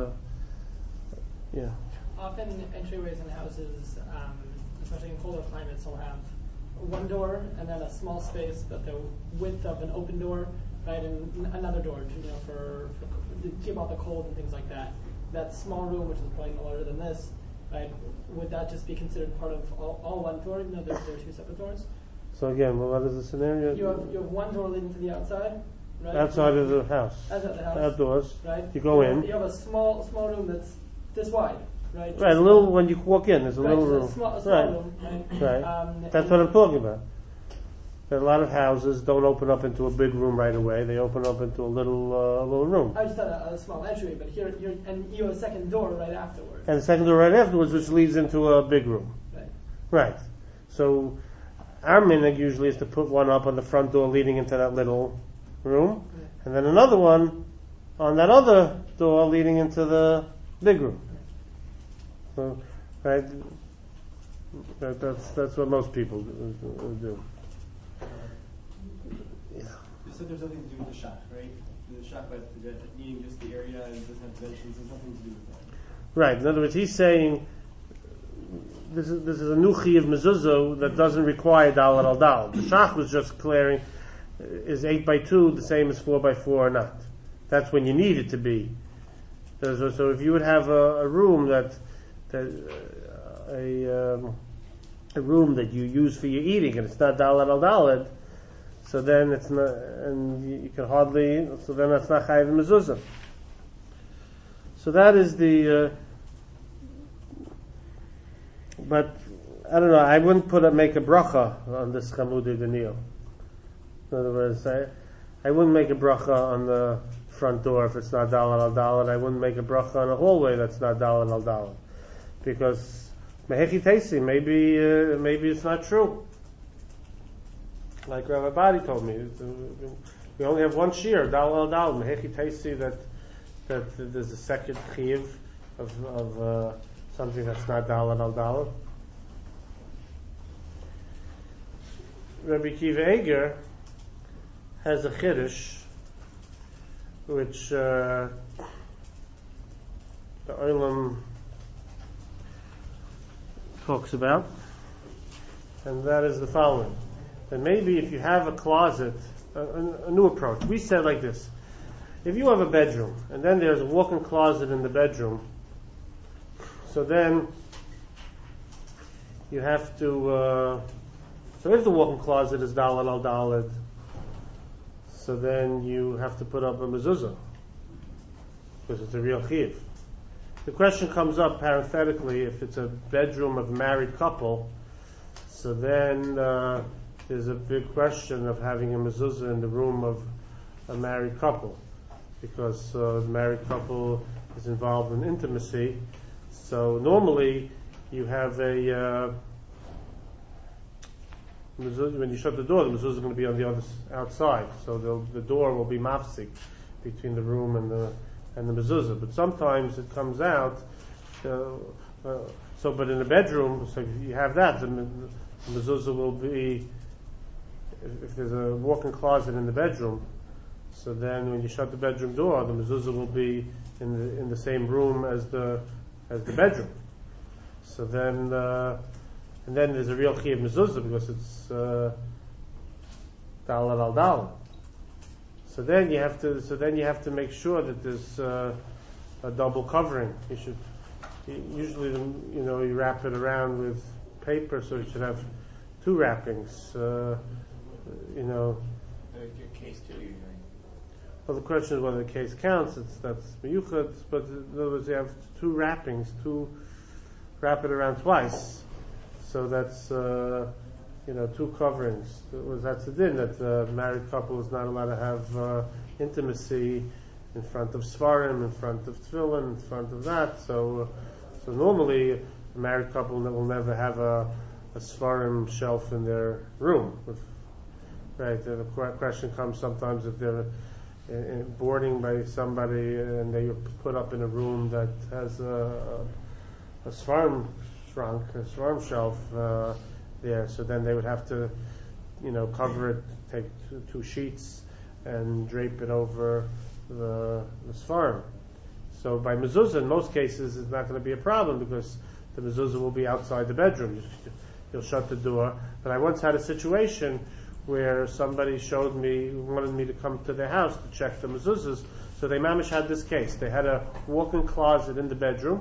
yeah. Often entryways in houses, um, especially in colder climates, will have one door and then a small space, but the width of an open door, right, and another door, you know, for, for to keep out the cold and things like that. That small room, which is probably larger than this, right, would that just be considered part of all, all one door, even though there, there are two separate doors? So again, well, what is the scenario? You have you have one door leading to the outside, right? Outside of the house. Outside the house. Outdoors. Right. You go you have, in. You have a small small room that's this wide, right? Right, a little, when you walk in, there's a right, little so room. A small, a small right. room, right? Right. Um, That's what I'm talking about. That a lot of houses don't open up into a big room right away. They open up into a little uh, little room. I just had a, a small entry, but here, here, and you have a second door right afterwards. And the second door right afterwards, which leads into a big room. Right. Right. So our minhag usually is to put one up on the front door leading into that little room, Right. and then another one on that other door leading into the big room. So, right. That, that's that's what most people do. do. You said there's nothing to do with the shach, right? the shachar needing just the area and doesn't have dimensions, has nothing to do with that. Right. In other words, he's saying this is this is a new chiyuv mezuzah that doesn't require dalet al dal. The shach was just clearing, is eight by two the same as four by four or not? That's when you need it to be. So, so if you would have a, a room that, that uh, a um, a room that you use for your eating and it's not dalet al dalet, so then it's not, and you, you can hardly, so then that's not chayiv mezuzah. So that is the. Uh, but I don't know. I wouldn't put a make a bracha on this chamudei deniel. In other words, I I wouldn't make a bracha on the front door if it's not dalet al dalet. I wouldn't make a bracha on a hallway that's not dalet al dalet, because mehechi teisi, maybe uh, maybe it's not true. Like Rabbi Badi told me, we only have one shear dalet al dalet. Mehechi teisi that that there's a second chiyuv of of uh, something that's not dalet al dalet. Rabbi Kiva Eger has a chiddush which uh, the Olam talks about, and that is the following: that maybe if you have a closet, a, a new approach. We said like this: if you have a bedroom and then there's a walk-in closet in the bedroom, so then you have to. Uh, so if the walk-in closet is dalet al dalet, so then you have to put up a mezuzah, because it's a real chiyuv. The question comes up parenthetically, if it's a bedroom of a married couple, so then uh, there's a big question of having a mezuzah in the room of a married couple, because uh, the married couple is involved in intimacy. So normally you have a uh, when you shut the door, the mezuzah is going to be on the other outside, so the door will be mafsik between the room and the and the mezuzah. But sometimes it comes out. Uh, uh, so, but in the bedroom, so if you have that, the, the mezuzah will be. If, if there's a walk-in closet in the bedroom, so then when you shut the bedroom door, the mezuzah will be in the in the same room as the as the bedroom. So then. Uh, And then there's a real chiyuv mezuzah because it's uh, dalet al dalet. So then you have to. So then you have to make sure that there's uh, a double covering. You should usually, you know, you wrap it around with paper, so you should have two wrappings. Uh, you know. Your case too, usually. Well, the question is whether the case counts. It's that's miyuchad, but in other words, you have two wrappings. Two wrap it around twice. So that's, uh, you know, two coverings. Was that's the din that the married couple is not allowed to have uh, intimacy in front of svarim, in front of tefillin, in front of that. So, uh, so normally a married couple will never have a, a svarim shelf in their room. With, right? The question comes sometimes if they're in, in boarding by somebody and they put up in a room that has a, a, a svarim trunk, a svarim shelf uh, there, so then they would have to, you know, cover it, take two, two sheets and drape it over the, the svarim. So by mezuzah, in most cases, it's not going to be a problem because the mezuzah will be outside the bedroom. You'll shut the door. But I once had a situation where somebody showed me, wanted me to come to their house to check the mezuzahs. So they mamish had this case. They had a walk-in closet in the bedroom,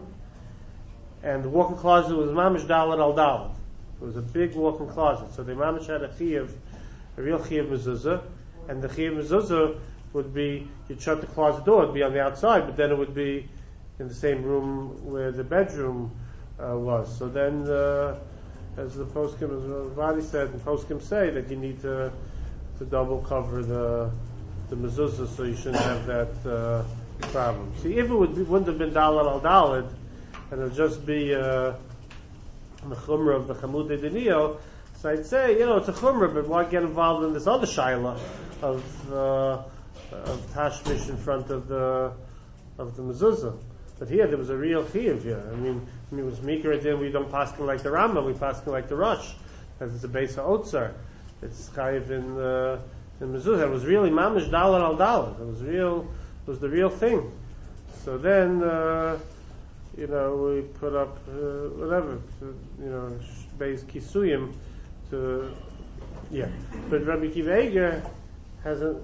and the walk-in closet was mamish dalet al dalet. It was a big walk-in closet. So they mamish had a chiyuv, a real chiyuv mezuzah, and the chiyuv mezuzah would be, you'd shut the closet door, it'd be on the outside, but then it would be in the same room where the bedroom uh, was. So then, uh, as the poskim, as Vadi said, and poskim say that you need to to double cover the the mezuzah, so you shouldn't have that uh, problem. See, if it would be, wouldn't have been dalet al dalet, and it would just be uh, the chumrah of the chamudei deniel, so I'd say, you know, it's a chumrah, but why get involved in this other shaila of uh, of tashmish in front of the of the mezuzah? But here there was a real chiyuv here. I mean, I mean, it was mikra din. We don't paskin like the Rambam. We paskin like the Rosh. As it's a base of otzar, it's chayiv in uh, And mezuzah was really mamish dalet al dalet. It was real. It was the real thing. So then, uh, you know, we put up uh, whatever, to, you know, beis kisuyim to, yeah. But Rabbi Akiva Eiger has a,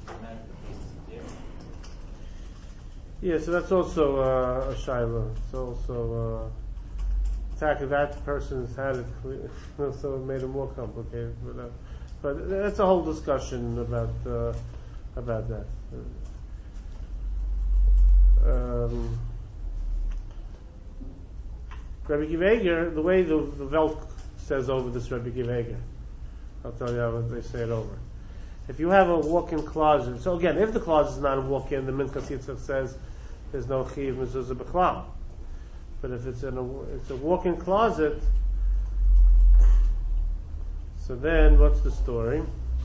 yeah. So that's also uh, a shaila. It's also uh, attack of that person's had it, so it made it more complicated. But, uh, but that's a whole discussion about uh, about that. Um, Rabbi Akiva Eiger, the way the, the Welt says over this Rabbi Akiva Eiger, I'll tell you how they say it over. If you have a walk-in closet, so again, if the closet is not a walk-in, the Minchas Yitzchak says there's no chiv mezuzah b'chlal. But if it's in a it's a walk-in closet, so then what's the story?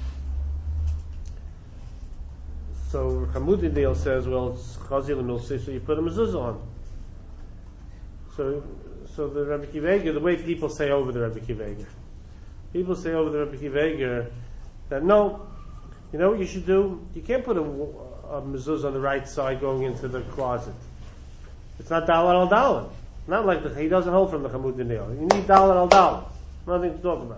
So Hamudi Deal says, well, it's chazil milsi, so you put a mezuzah on. So, so the Rabbi Akiva Eiger, the way people say over the Rabbi Akiva Eiger, people say over the Rabbi Akiva Eiger that no, you know what you should do? You can't put a, a mezuzah on the right side going into the closet. It's not dalet al dalet. Not like the, he doesn't hold from the Hamudi Deal. You need dalet al dalet. Nothing to talk about.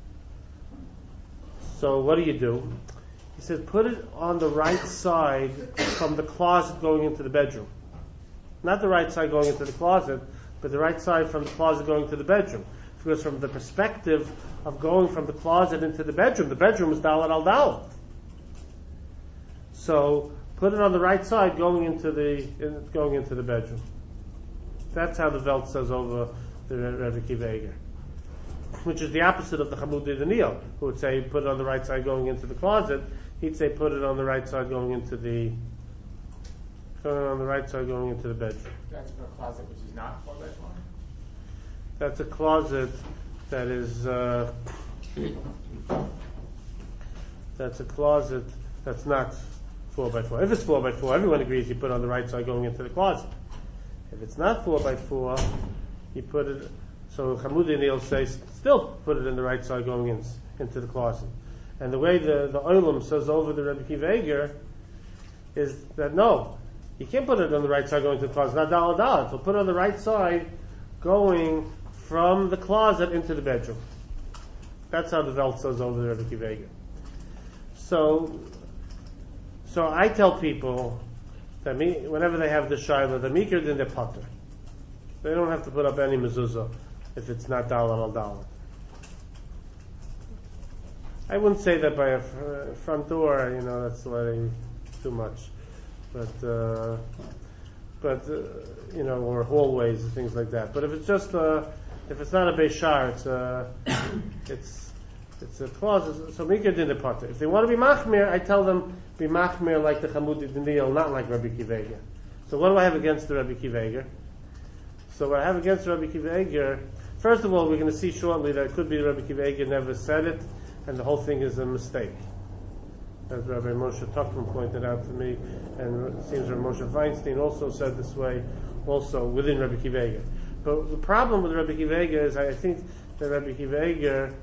So what do you do? He says, put it on the right side from the closet going into the bedroom. Not the right side going into the closet, but the right side from the closet going to the bedroom. Because from the perspective of going from the closet into the bedroom, the bedroom is dalet al dalet. So put it on the right side going into the in, going into the bedroom. That's how the Welt says over the Rabbi Akiva Eiger, which is the opposite of the Hamudi Daniel, who would say put it on the right side going into the closet. He'd say put it on the right side going into the put it on the right side going into the bedroom. That's for a closet which is not four by four. That's a closet that is uh, that's a closet that's not four by four. If it's four by four, everyone agrees you put it on the right side going into the closet. If it's not four by four, you put it. So Hamudi Neil says still put it in the right side going in, into the closet. And the way the the Olam says over the Rabbi Akiva Eiger is that no, you can't put it on the right side going into the closet. Not dalet dalet. So put it on the right side going from the closet into the bedroom. That's how the Welt says over the Rabbi Akiva Eiger. So, so I tell people that me, whenever they have the shaila, the mikir din the potter. They don't have to put up any mezuzah if it's not dalet al dalet. I wouldn't say that by a fr- front door, you know, that's letting too much, but uh, but uh, you know, or hallways and things like that. But if it's just uh, if it's not a beishar, it's uh, it's it's a closet. So mikir din the potter. If they want to be machmir, I tell them be machmir like the Hamudi Daniel, not like Rabbi Akiva Eiger. So what do I have against the Rabbi Akiva Eiger? So what I have against Rabbi Akiva Eiger, first of all, we're going to see shortly that it could be Rabbi Akiva Eiger never said it, and the whole thing is a mistake. As Rabbi Moshe Tuchman pointed out to me, and it seems Rabbi Moshe Feinstein also said this way, also within Rabbi Akiva Eiger. But the problem with Rabbi Akiva Eiger is I think that Rabbi Akiva Eiger,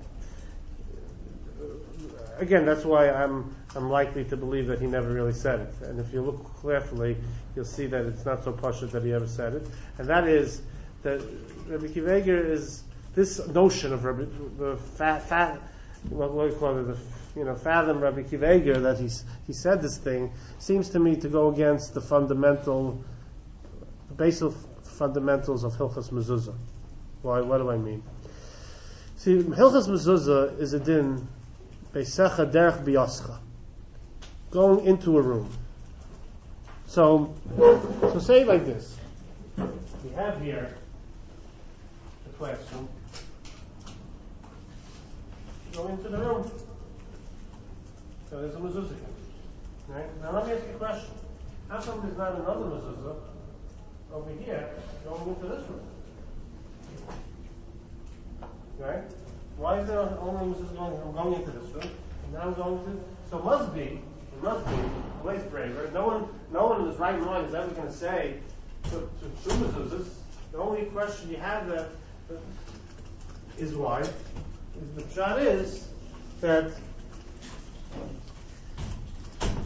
again, that's why I'm I'm likely to believe that he never really said it. And if you look carefully, you'll see that it's not so pashut that he ever said it. And that is that Rabbi Akiva Eiger is this notion of Rabbi, the fat, fat, what, what do you call it, the, you know, fathom Rabbi Akiva Eiger that he's, he said this thing seems to me to go against the fundamental, the basic fundamentals of Hilchas Mezuzah. Why? What do I mean? See, Hilchas Mezuzah is a din beisecha derech biyoscha, going into a room. So, so say it like this. We have here the question. Go into the room. So there's a mezuzah. Right? Now let me ask you a question. How come there's not another mezuzah over here going into this room? Right? Why is there only mezuzah going, I'm going into this room? And now I'm going to. So it must be, it must be, the way it's braver. No one, no one in his right mind is ever going to say to, to two mezuzahs. The only question you have that is why. The shot is that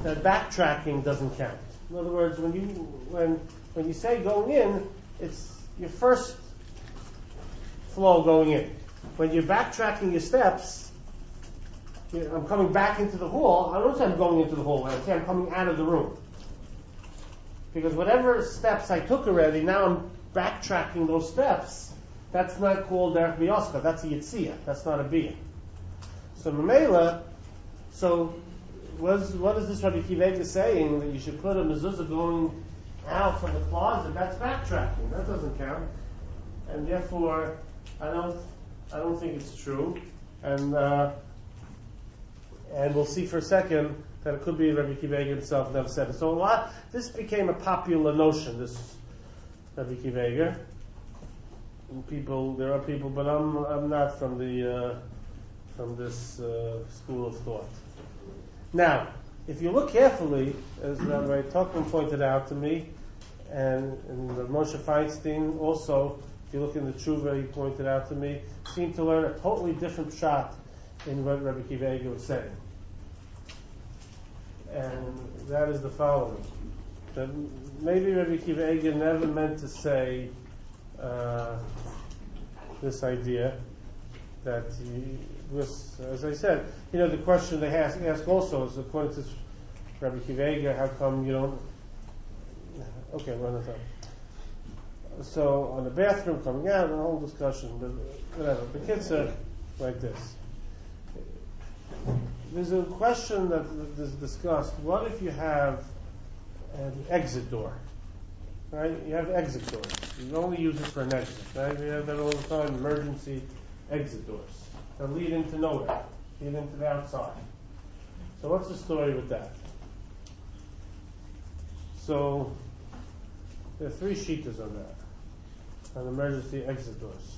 that backtracking doesn't count. In other words, when you when when you say going in, it's your first flow going in. When you're backtracking your steps, you know, I'm coming back into the hall. I don't say I'm going into the hallway. I say I'm coming out of the room. Because whatever steps I took already, now I'm backtracking those steps. That's not called derech biyoska. That's a yitzia. That's not a biyah. So Mamela, so was, what is this Rabbi Akiva saying, that you should put a mezuzah going out from the closet? That's backtracking. That doesn't count. And therefore, I don't, I don't think it's true. And uh, and we'll see for a second that it could be Rabbi Akiva himself never said it. So a lot, this became a popular notion, this Rabbi Akiva. People, there are people, but I'm I'm not from the uh, from this uh, school of thought. Now, if you look carefully, as Rabbi Tuchman pointed out to me, and, and Moshe Feinstein also, if you look in the Tshuva, he pointed out to me, seemed to learn a totally different shot in what Rabbi Akiva was saying. And that is the following: that maybe Rabbi Akiva never meant to say uh, this idea that he was, as I said, you know, the question they ask, ask also is, according to Rabbi Akiva, how come you don't? Okay, one at a time. So on the bathroom coming out, the whole discussion, but whatever. The kids are like this. There's a question that is discussed. What if you have an exit door? Right? You have exit doors. You only use it for an exit. Right? We have that all the time, emergency exit doors that lead into nowhere, lead into the outside. So what's the story with that? So there are three shittas on that, on emergency exit doors.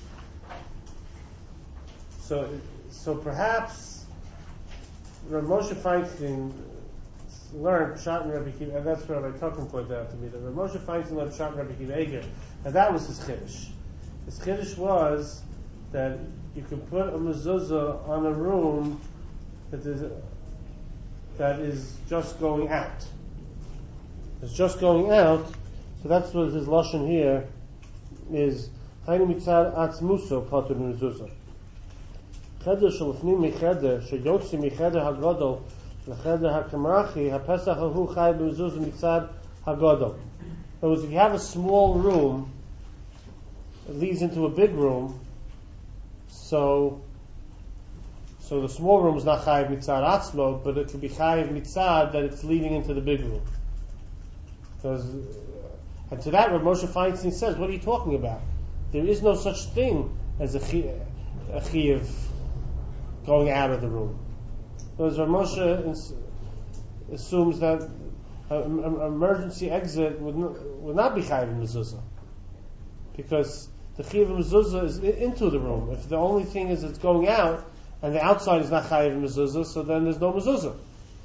So, so perhaps Rav Moshe Feinstein learned Pshat and Rabbi Akiva, and that's what Rabbi Tuchman pointed out to me, that Rav Moshe Feinstein learned Pshat and Rabbi Akiva, and that was his chiddush. His chiddush was that you can put a mezuzah on a room that is, that is just going out. It's just going out, so that's what his lashon here is. Haynu mitzad atzmuso patur mezuzah. Cheder shelifnim micheder sheyotzi micheder hagadol lecheder hakamrachi hapesach hahu chay b'mezuzah mitzad hagadol. In other words, if you have a small room, it leads into a big room. So, so the small room is not chayiv mitzad atzmo, but it could be chayiv mitzad that it's leading into the big room. Because, and to that, Rav Moshe Feinstein says, "What are you talking about? There is no such thing as a chayiv going out of the room." Because Rav Moshe ins- assumes that an emergency exit would not, would not be chayiv mezuzah, because the chayiv mezuzah is into the room. If the only thing is it's going out, and the outside is not chayiv mezuzah, so then there's no mezuzah.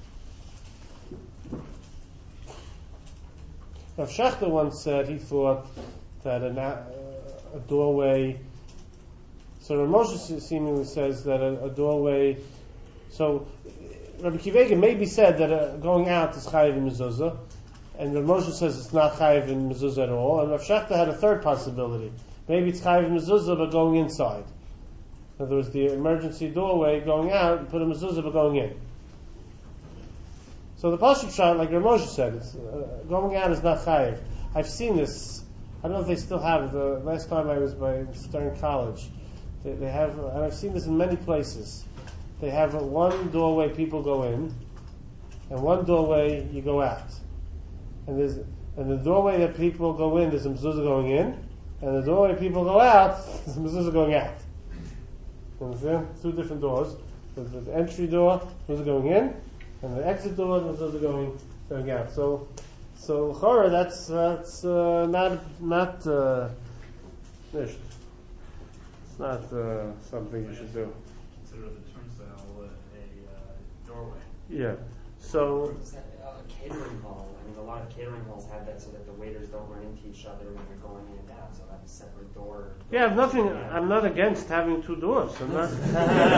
Rav Shechter once said he thought that a, a doorway. So Rav Moshe seemingly says that a, a doorway. So Rabbi Akiva maybe said that uh, going out is chayiv in mezuzah, and Rav Moshe says it's not chayiv in mezuzah at all. And Rav Shechter had a third possibility. Maybe it's chayiv mezuzah but going inside. In other words, the emergency doorway going out, you put a mezuzah but going in. So the Pashut Shot, like Rav Moshe said, it's, uh, going out is not chayiv. I've seen this. I don't know if they still have it. The last time I was by Stern College, they, they have, and I've seen this in many places. They have uh, one doorway people go in, and one doorway you go out. And there's and the doorway that people go in, there's a mezuzah going in, and the doorway people go out, there's a mezuzah going out. You understand? Two different doors. There's the entry door, mezuzah going in, and the exit door, mezuzah going going out. So, so l'chora, that's that's uh, not not uh, it's not uh, something you should do. Consider the turnstile a uh, doorway. Yeah. So. A catering hall. I mean, a lot of catering halls have that so that the waiters don't run into each other when they're going in and out. So have a separate door. Yeah, I've nothing. Yeah. I'm not against having two doors. I'm not. You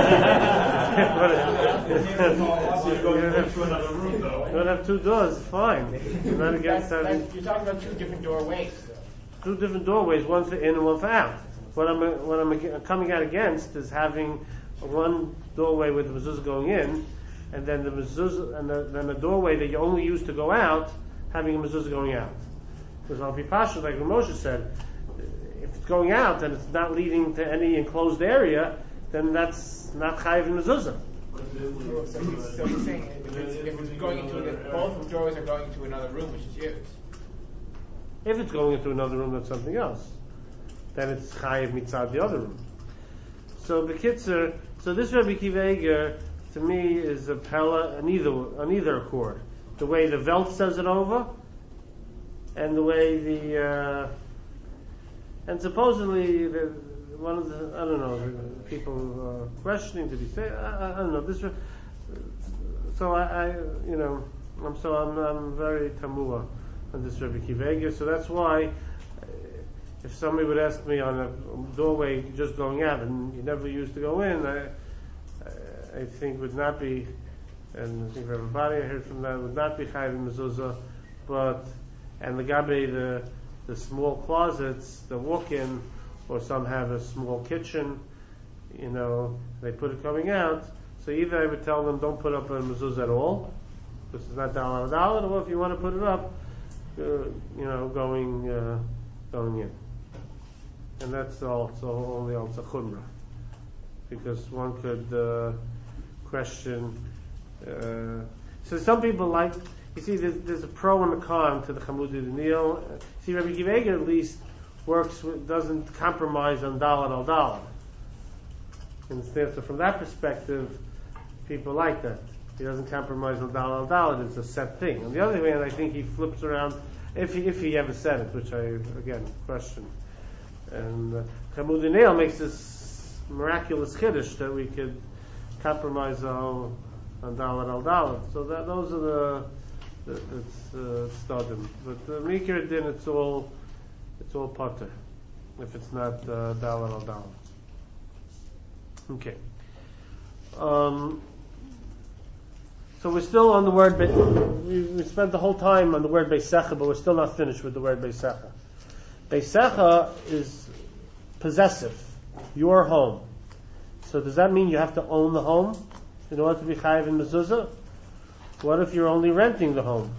don't have to another room though. You don't have two doors. Fine. I'm not against That's, having. that's, you're talking about two different doorways. Two different doorways, one for in and one for out. What I'm what I'm coming out against is having one doorway with the mezuzah going in, and then the mezuzah, and the, then the doorway that you only use to go out, having a mezuzah going out. Because Al Pi Pasha, like Moshe said, if it's going out and it's not leading to any enclosed area, then that's not chayiv in mezuzah. So he's, so he's saying if it's, if it's going into the, both doorways are going into another room which is used. If it's going into another room, that's something else. Then it's chayiv mitzad the other room. So the Kitzer, so this Rabbi Akiva Eiger, to me, is a pella on either on either accord. The way the Welt says it over, and the way the uh, and supposedly the, one of the I don't know the people uh, questioning, did he say I, I don't know this. So I, I you know I'm so I'm I'm very tamua on this Rabbi Akiva Eiger. So that's why. If somebody would ask me on a doorway just going out and you never used to go in, I, I think would not be, and I think for everybody I heard from that, would not be chayiv mezuzah, but, and the gabe, the, the small closets, the walk-in, or some have a small kitchen, you know, they put it coming out, so either I would tell them don't put up a mezuzah at all, because it's not dollar a dollar, or if you want to put it up, uh, you know, going, uh, going in. And that's also only on Tzachumrah, because one could uh, question. Uh, so some people like, you see, there's, there's a pro and a con to the Chamudi Daniel. Uh, see, Rabbi Akiva Eiger at least works with, doesn't compromise on dollar al dollar. And so from that perspective, people like that. He doesn't compromise on dollar al dollar. It's a set thing. On the other hand, I think he flips around. If he, if he ever said it, which I again question. And uh, Chamudi Daniel makes this miraculous chiddush that we could compromise on, on dollar al dollar. So that those are the, the it's uh, stadim. But the mikra din, it's all it's all potter if it's not uh, dollar al dollar. Okay. Um, so we're still on the word. Be- we, we spent the whole time on the word beisecha, but we're still not finished with the word beisecha. Beisecha is possessive, your home. So does that mean you have to own the home in order to be chayiv in mezuzah? What if you're only renting the home?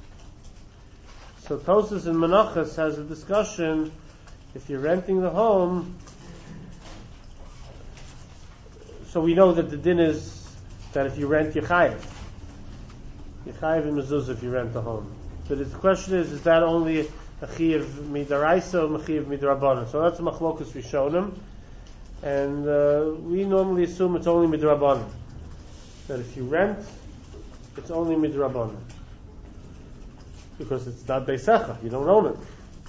So Tosas in Menachos has a discussion. If you're renting the home, so we know that the din is that if you rent, you're chayiv. You're chayiv in mezuzah if you rent the home. But the question is, is that only a chiyuv midaraisa or a chiyuv midrabanan? So that's a machlokus we showed him, and uh, we normally assume it's only midrabanan. That if you rent, it's only midrabanan because it's not beisecha. You don't own it.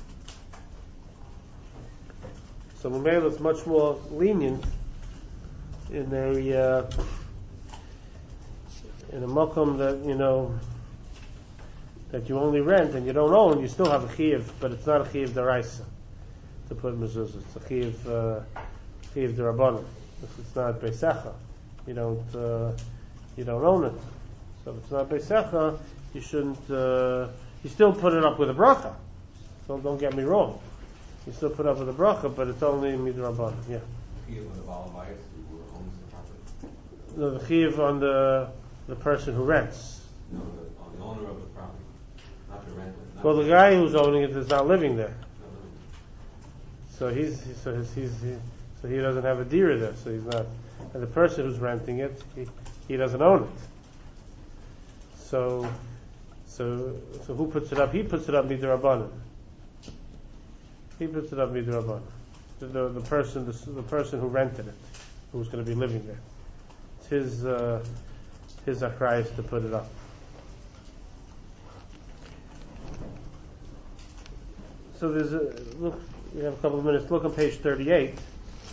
So Mamela is much more lenient in a uh, in a makom that you know. That you only rent and you don't own, you still have a chiyuv, but it's not a chiyuv daraisa to put mezuzah. It's a chiyuv uh, chiyuv darabanan. It's not beisecha. You don't uh, you don't own it. So if it's not beisecha, you shouldn't. Uh, you still put it up with a bracha. So don't get me wrong. You still put it up with a bracha, but it's only midrabanan. Yeah. Chiyuv on the Baal Bayis who owns the property. No, the chiyuv on the the person who rents. No, the, on the owner of the property. Not the renter. Not Well, the the guy who's owning it is not living there, no, no. so he's so he's, he's he, so he doesn't have a dira there. So he's not, and the person who's renting it, he, he doesn't own it. So, so so who puts it up? He puts it up midrabanan. He puts it up midrabanan. The, the the person the, the person who rented it, who's going to be living there, it's his uh, his achrayus to put it up. So there's a look. We have a couple of minutes. Look on page thirty-eight.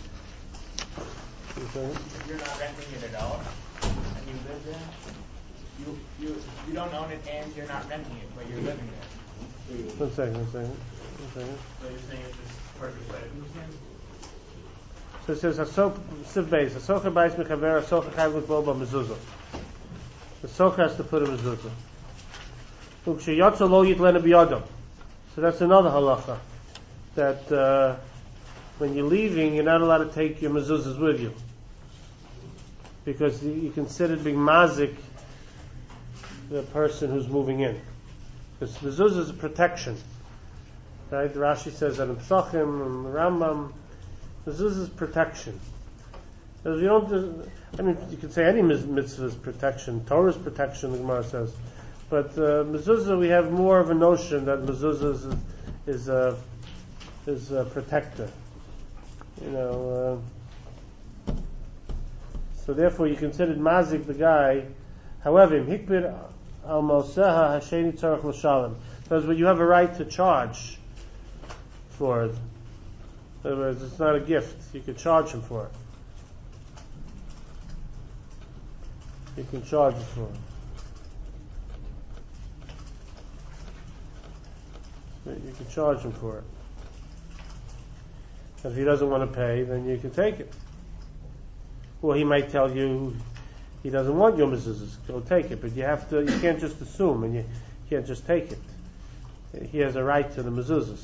If you're not renting it at all, and you live there, you you you don't own it and you're not renting it, but you're living there. One second, one second, one second. So you're saying it's just part of your site? So it says, "Asok siv beis, asocha beis mechaver, asocha chayv l'kbol b'mezuzah." The socha has to put a mezuzah. Uksheyotza lo yitlena biyadam. So that's another halacha, that uh, when you're leaving, you're not allowed to take your mezuzahs with you, because you consider being mazik the person who's moving in. Because mezuzah is a protection, right? Rashi says that in Psachim and Rambam, mezuzah is protection. Because you don't, I mean, you could say any mitzvah is protection. Torah is protection, the Gemara says. But uh, mezuzah, we have more of a notion that mezuzah is is a is a protector. You know, uh, so therefore you considered mazik the guy. However, hikbir al moseha hasheni tzarich l'shalom. Because when you have a right to charge for it. In other words, it's not a gift. You can charge him for it. You can charge him for it. You can charge him for it. If he doesn't want to pay, then you can take it. Or he might tell you he doesn't want your mezuzahs. Go take it, but you have to. You can't just assume, and you can't just take it. He has a right to the mezuzahs.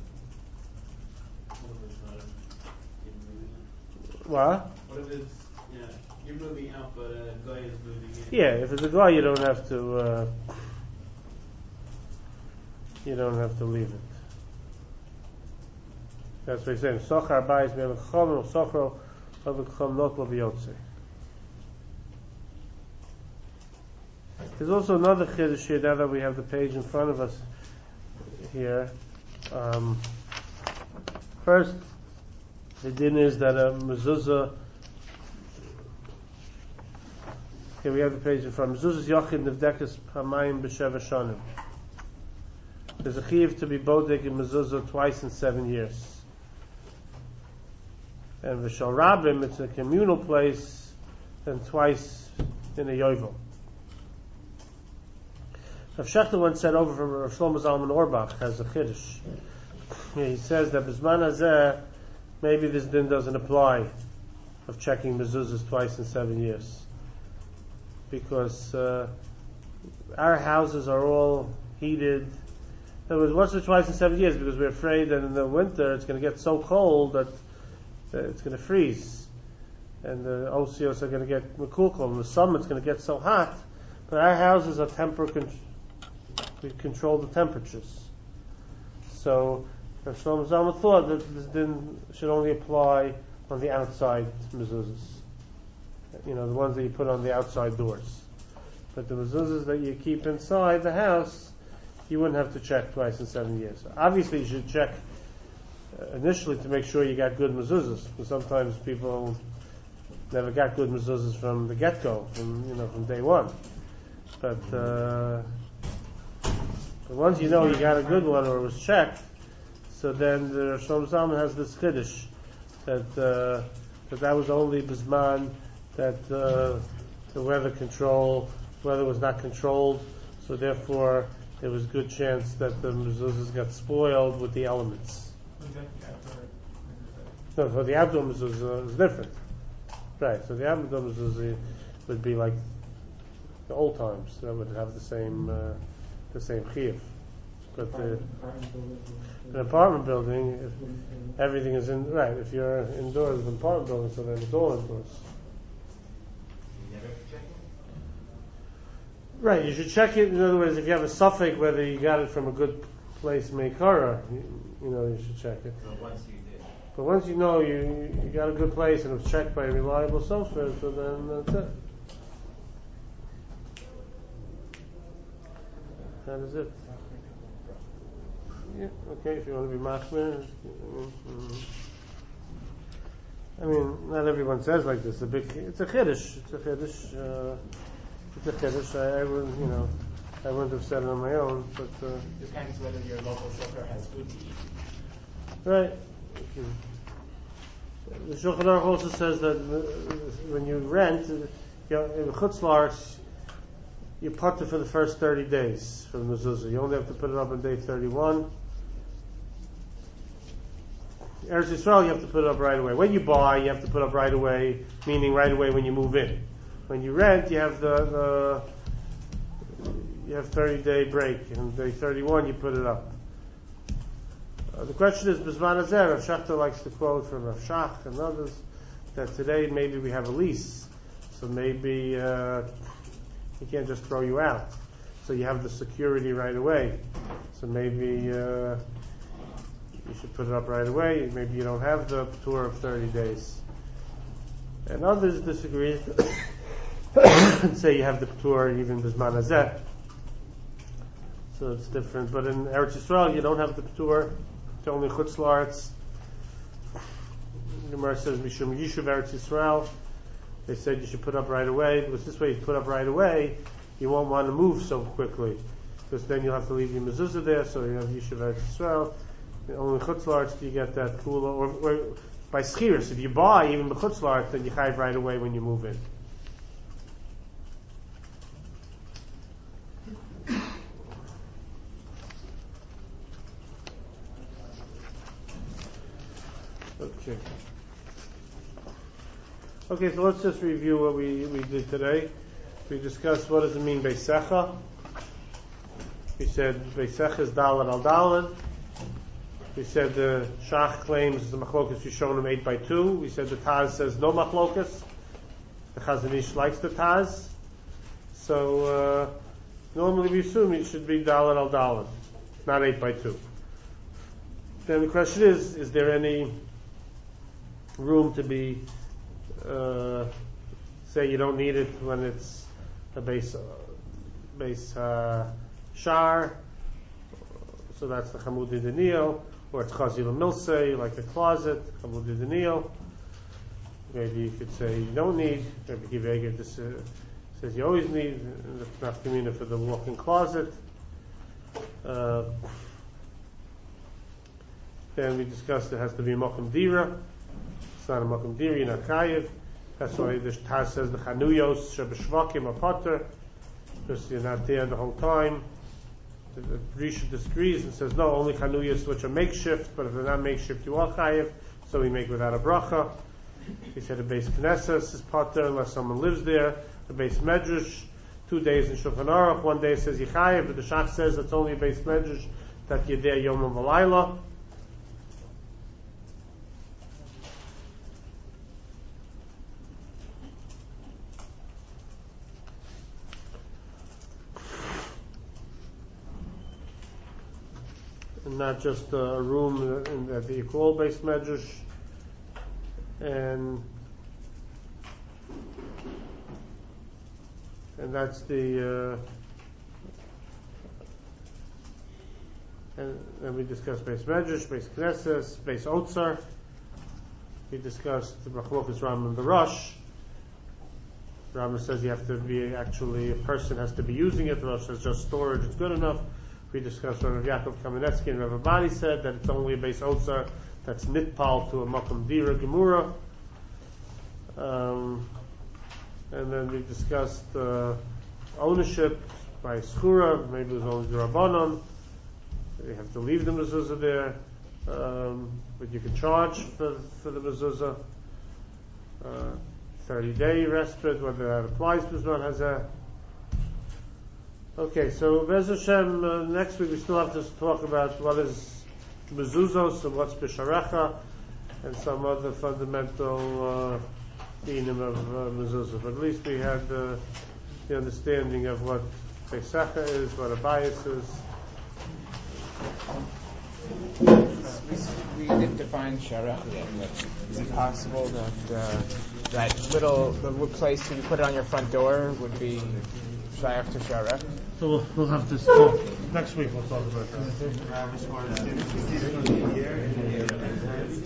What? What if it's yeah you're moving out, but a guy is moving in? Yeah, if it's a guy, you don't have to. Uh, you don't have to leave it. That's what he's saying. Sochar bayis me'elechom or sochro avechom not l'biyotze. There's also another chiddush here. Now that we have the page in front of us here, um, first the din is that a mezuzah. Okay, we have the page in front. Mezuzah's yachid nevdekas pamayim b'sheva shanim. There's a chiyuv to be bodek in mezuzah twice in seven years. And v'shal rabim, it's a communal place, and twice in a yovel. Rav Shechter once said over from Rav Shlomo Zalman Auerbach has a chiddush. He says that b'zman hazeh, maybe this din doesn't apply of checking mezuzahs twice in seven years, because uh, our houses are all heated. It was once or twice in seven years because we're afraid that in the winter it's going to get so cold that uh, it's going to freeze, and the O C Os are going to get mekulkel. In the summer it's going to get so hot, but our houses are temper con- we control the temperatures. So Rav Shlomo Zalman thought that this din should only apply on the outside mezuzahs, you know, the ones that you put on the outside doors. But the mezuzahs that you keep inside the house, you wouldn't have to check twice in seven years. Obviously, you should check uh, initially to make sure you got good mezuzahs, because sometimes people never got good mezuzahs from the get-go, from you know, from day one. But, uh, but once you know you got a good one or it was checked, so then the Shlomo Zalman has this chiddush that uh, that that was only bisman that uh, the weather control weather was not controlled, so therefore there was good chance that the mezuzahs got spoiled with the elements. No, so the outdoor mezuzah is different, right? So the outdoor mezuzah would be like the old times, that would have the same uh, the same chiyuv. But the, an apartment building, if everything is in right. If you're indoors in an apartment building, so then it's all indoors. Right, you should check it. In other words, if you have a suffix whether you got it from a good place, meikara, you, you know, you should check it. But once you did. But once you know you you got a good place and it was checked by a reliable software, so then that's it. That is it. Yeah, okay, if you want to be machmir. I mean, not everyone says like this. A big, it's a chiddush. It's a chiddush. Uh, it's a chiddush. I, I wouldn't, you know, I wouldn't have said it on my own, but uh, depends whether your local shulchan has food to eat. Right. The Shulchan Aruch also says that when you rent, you know, in Chutz La'aretz, you put it for the first thirty days for the mezuzah. You only have to put it up on day thirty-one. Eretz Yisrael, you have to put it up right away. When you buy, you have to put up right away, meaning right away when you move in. When you rent, you have the, the you have thirty day break, and day thirty-one you put it up. Uh, the question is, B'zman hazeh, Rav Shachter likes to quote from Rav Shach and others that today maybe we have a lease, so maybe uh, he can't just throw you out. So you have the security right away. So maybe uh, you should put it up right away. Maybe you don't have the tour of thirty days. And others disagree and say you have the tour even B'zman hazeh. So it's different. But in Eretz Yisrael, you don't have the tour. It's only Chutz La'aretz. The Gemara says Mishum Yishuv Eretz Yisrael. They said you should put up right away. Because this way you put up right away, you won't want to move so quickly. Because then you'll have to leave your mezuzah there, so you have Yishuv Eretz Yisrael. Only Chutz La'aretz do you get that kula. Or, or by schiras, if you buy even the Chutz La'aretz, then you chayiv right away when you move in. Okay. Okay, so let's just review what we, we did today. We discussed what does it mean Beisecha. We said Beisecha is Dalet al Dalet. We said the Shach claims the Machlokas Rishonim eight by two. We said the Taz says no Machlokas. The Chazon Ish likes the Taz. So uh, normally we assume it should be Dalet al Dalet, not eight by two. Then the question is, is there any room to be, uh, say you don't need it when it's a base, uh, base uh, shar, so that's the Chamudi Daniel, or it's Chazil Milsei, like a closet, Chamudi Daniel. Maybe you could say you don't need, maybe Givega just uh, says you always need, and it's not Kamina for the walk-in closet. Uh, then we discussed it has to be a Mokum Dira. It's not a Mokum Dira, you're not Chayiv. That's why the Taz says the Chanuyos, Shebeshvakim, or Potter, because you're not there the whole time. The, the Risha disagrees and says, no, only Chanuyos which are makeshift, but if they're not makeshift, you are Chayiv, so we make without a bracha. He said a base Knesset is Potter, unless someone lives there. A base Medrash, two days in Shulchan Aruch, one day says Yichayiv, but the Shach says it's only a base Medrash that you're there Yom and V'layla. Not just a room in the, the equal base medrash, and and that's the uh, and then we discussed base medrash, base knesses, base otzar. We discussed the machlokas Ram and the Rosh. Rama says you have to be actually a person has to be using it. The Rosh says just storage is good enough. We discussed Rav Yaakov Kamenetsky and Rav Abadi said that it's only a base otzar that's nitpal to a makom dira gemura. Um, and then we discussed uh, ownership by schura. Maybe it was only the rabbanon. You have to leave the mezuzah there, um, but you can charge for for the mezuzah. Uh, Thirty day respite, whether that applies to B'zman hazeh. Okay, so Bez Hashem, uh, next week we still have to talk about what is mezuzos and what's bisharecha, and some other fundamental dinim uh, of uh, mezuzah. But at least we had uh, the understanding of what Beisecha is, what a bias is. We, we didn't define sharech yet. Is it possible that uh, that little the place where you put it on your front door would be shaykh to sharech? So we'll, we'll have this talk next week. We'll talk about that.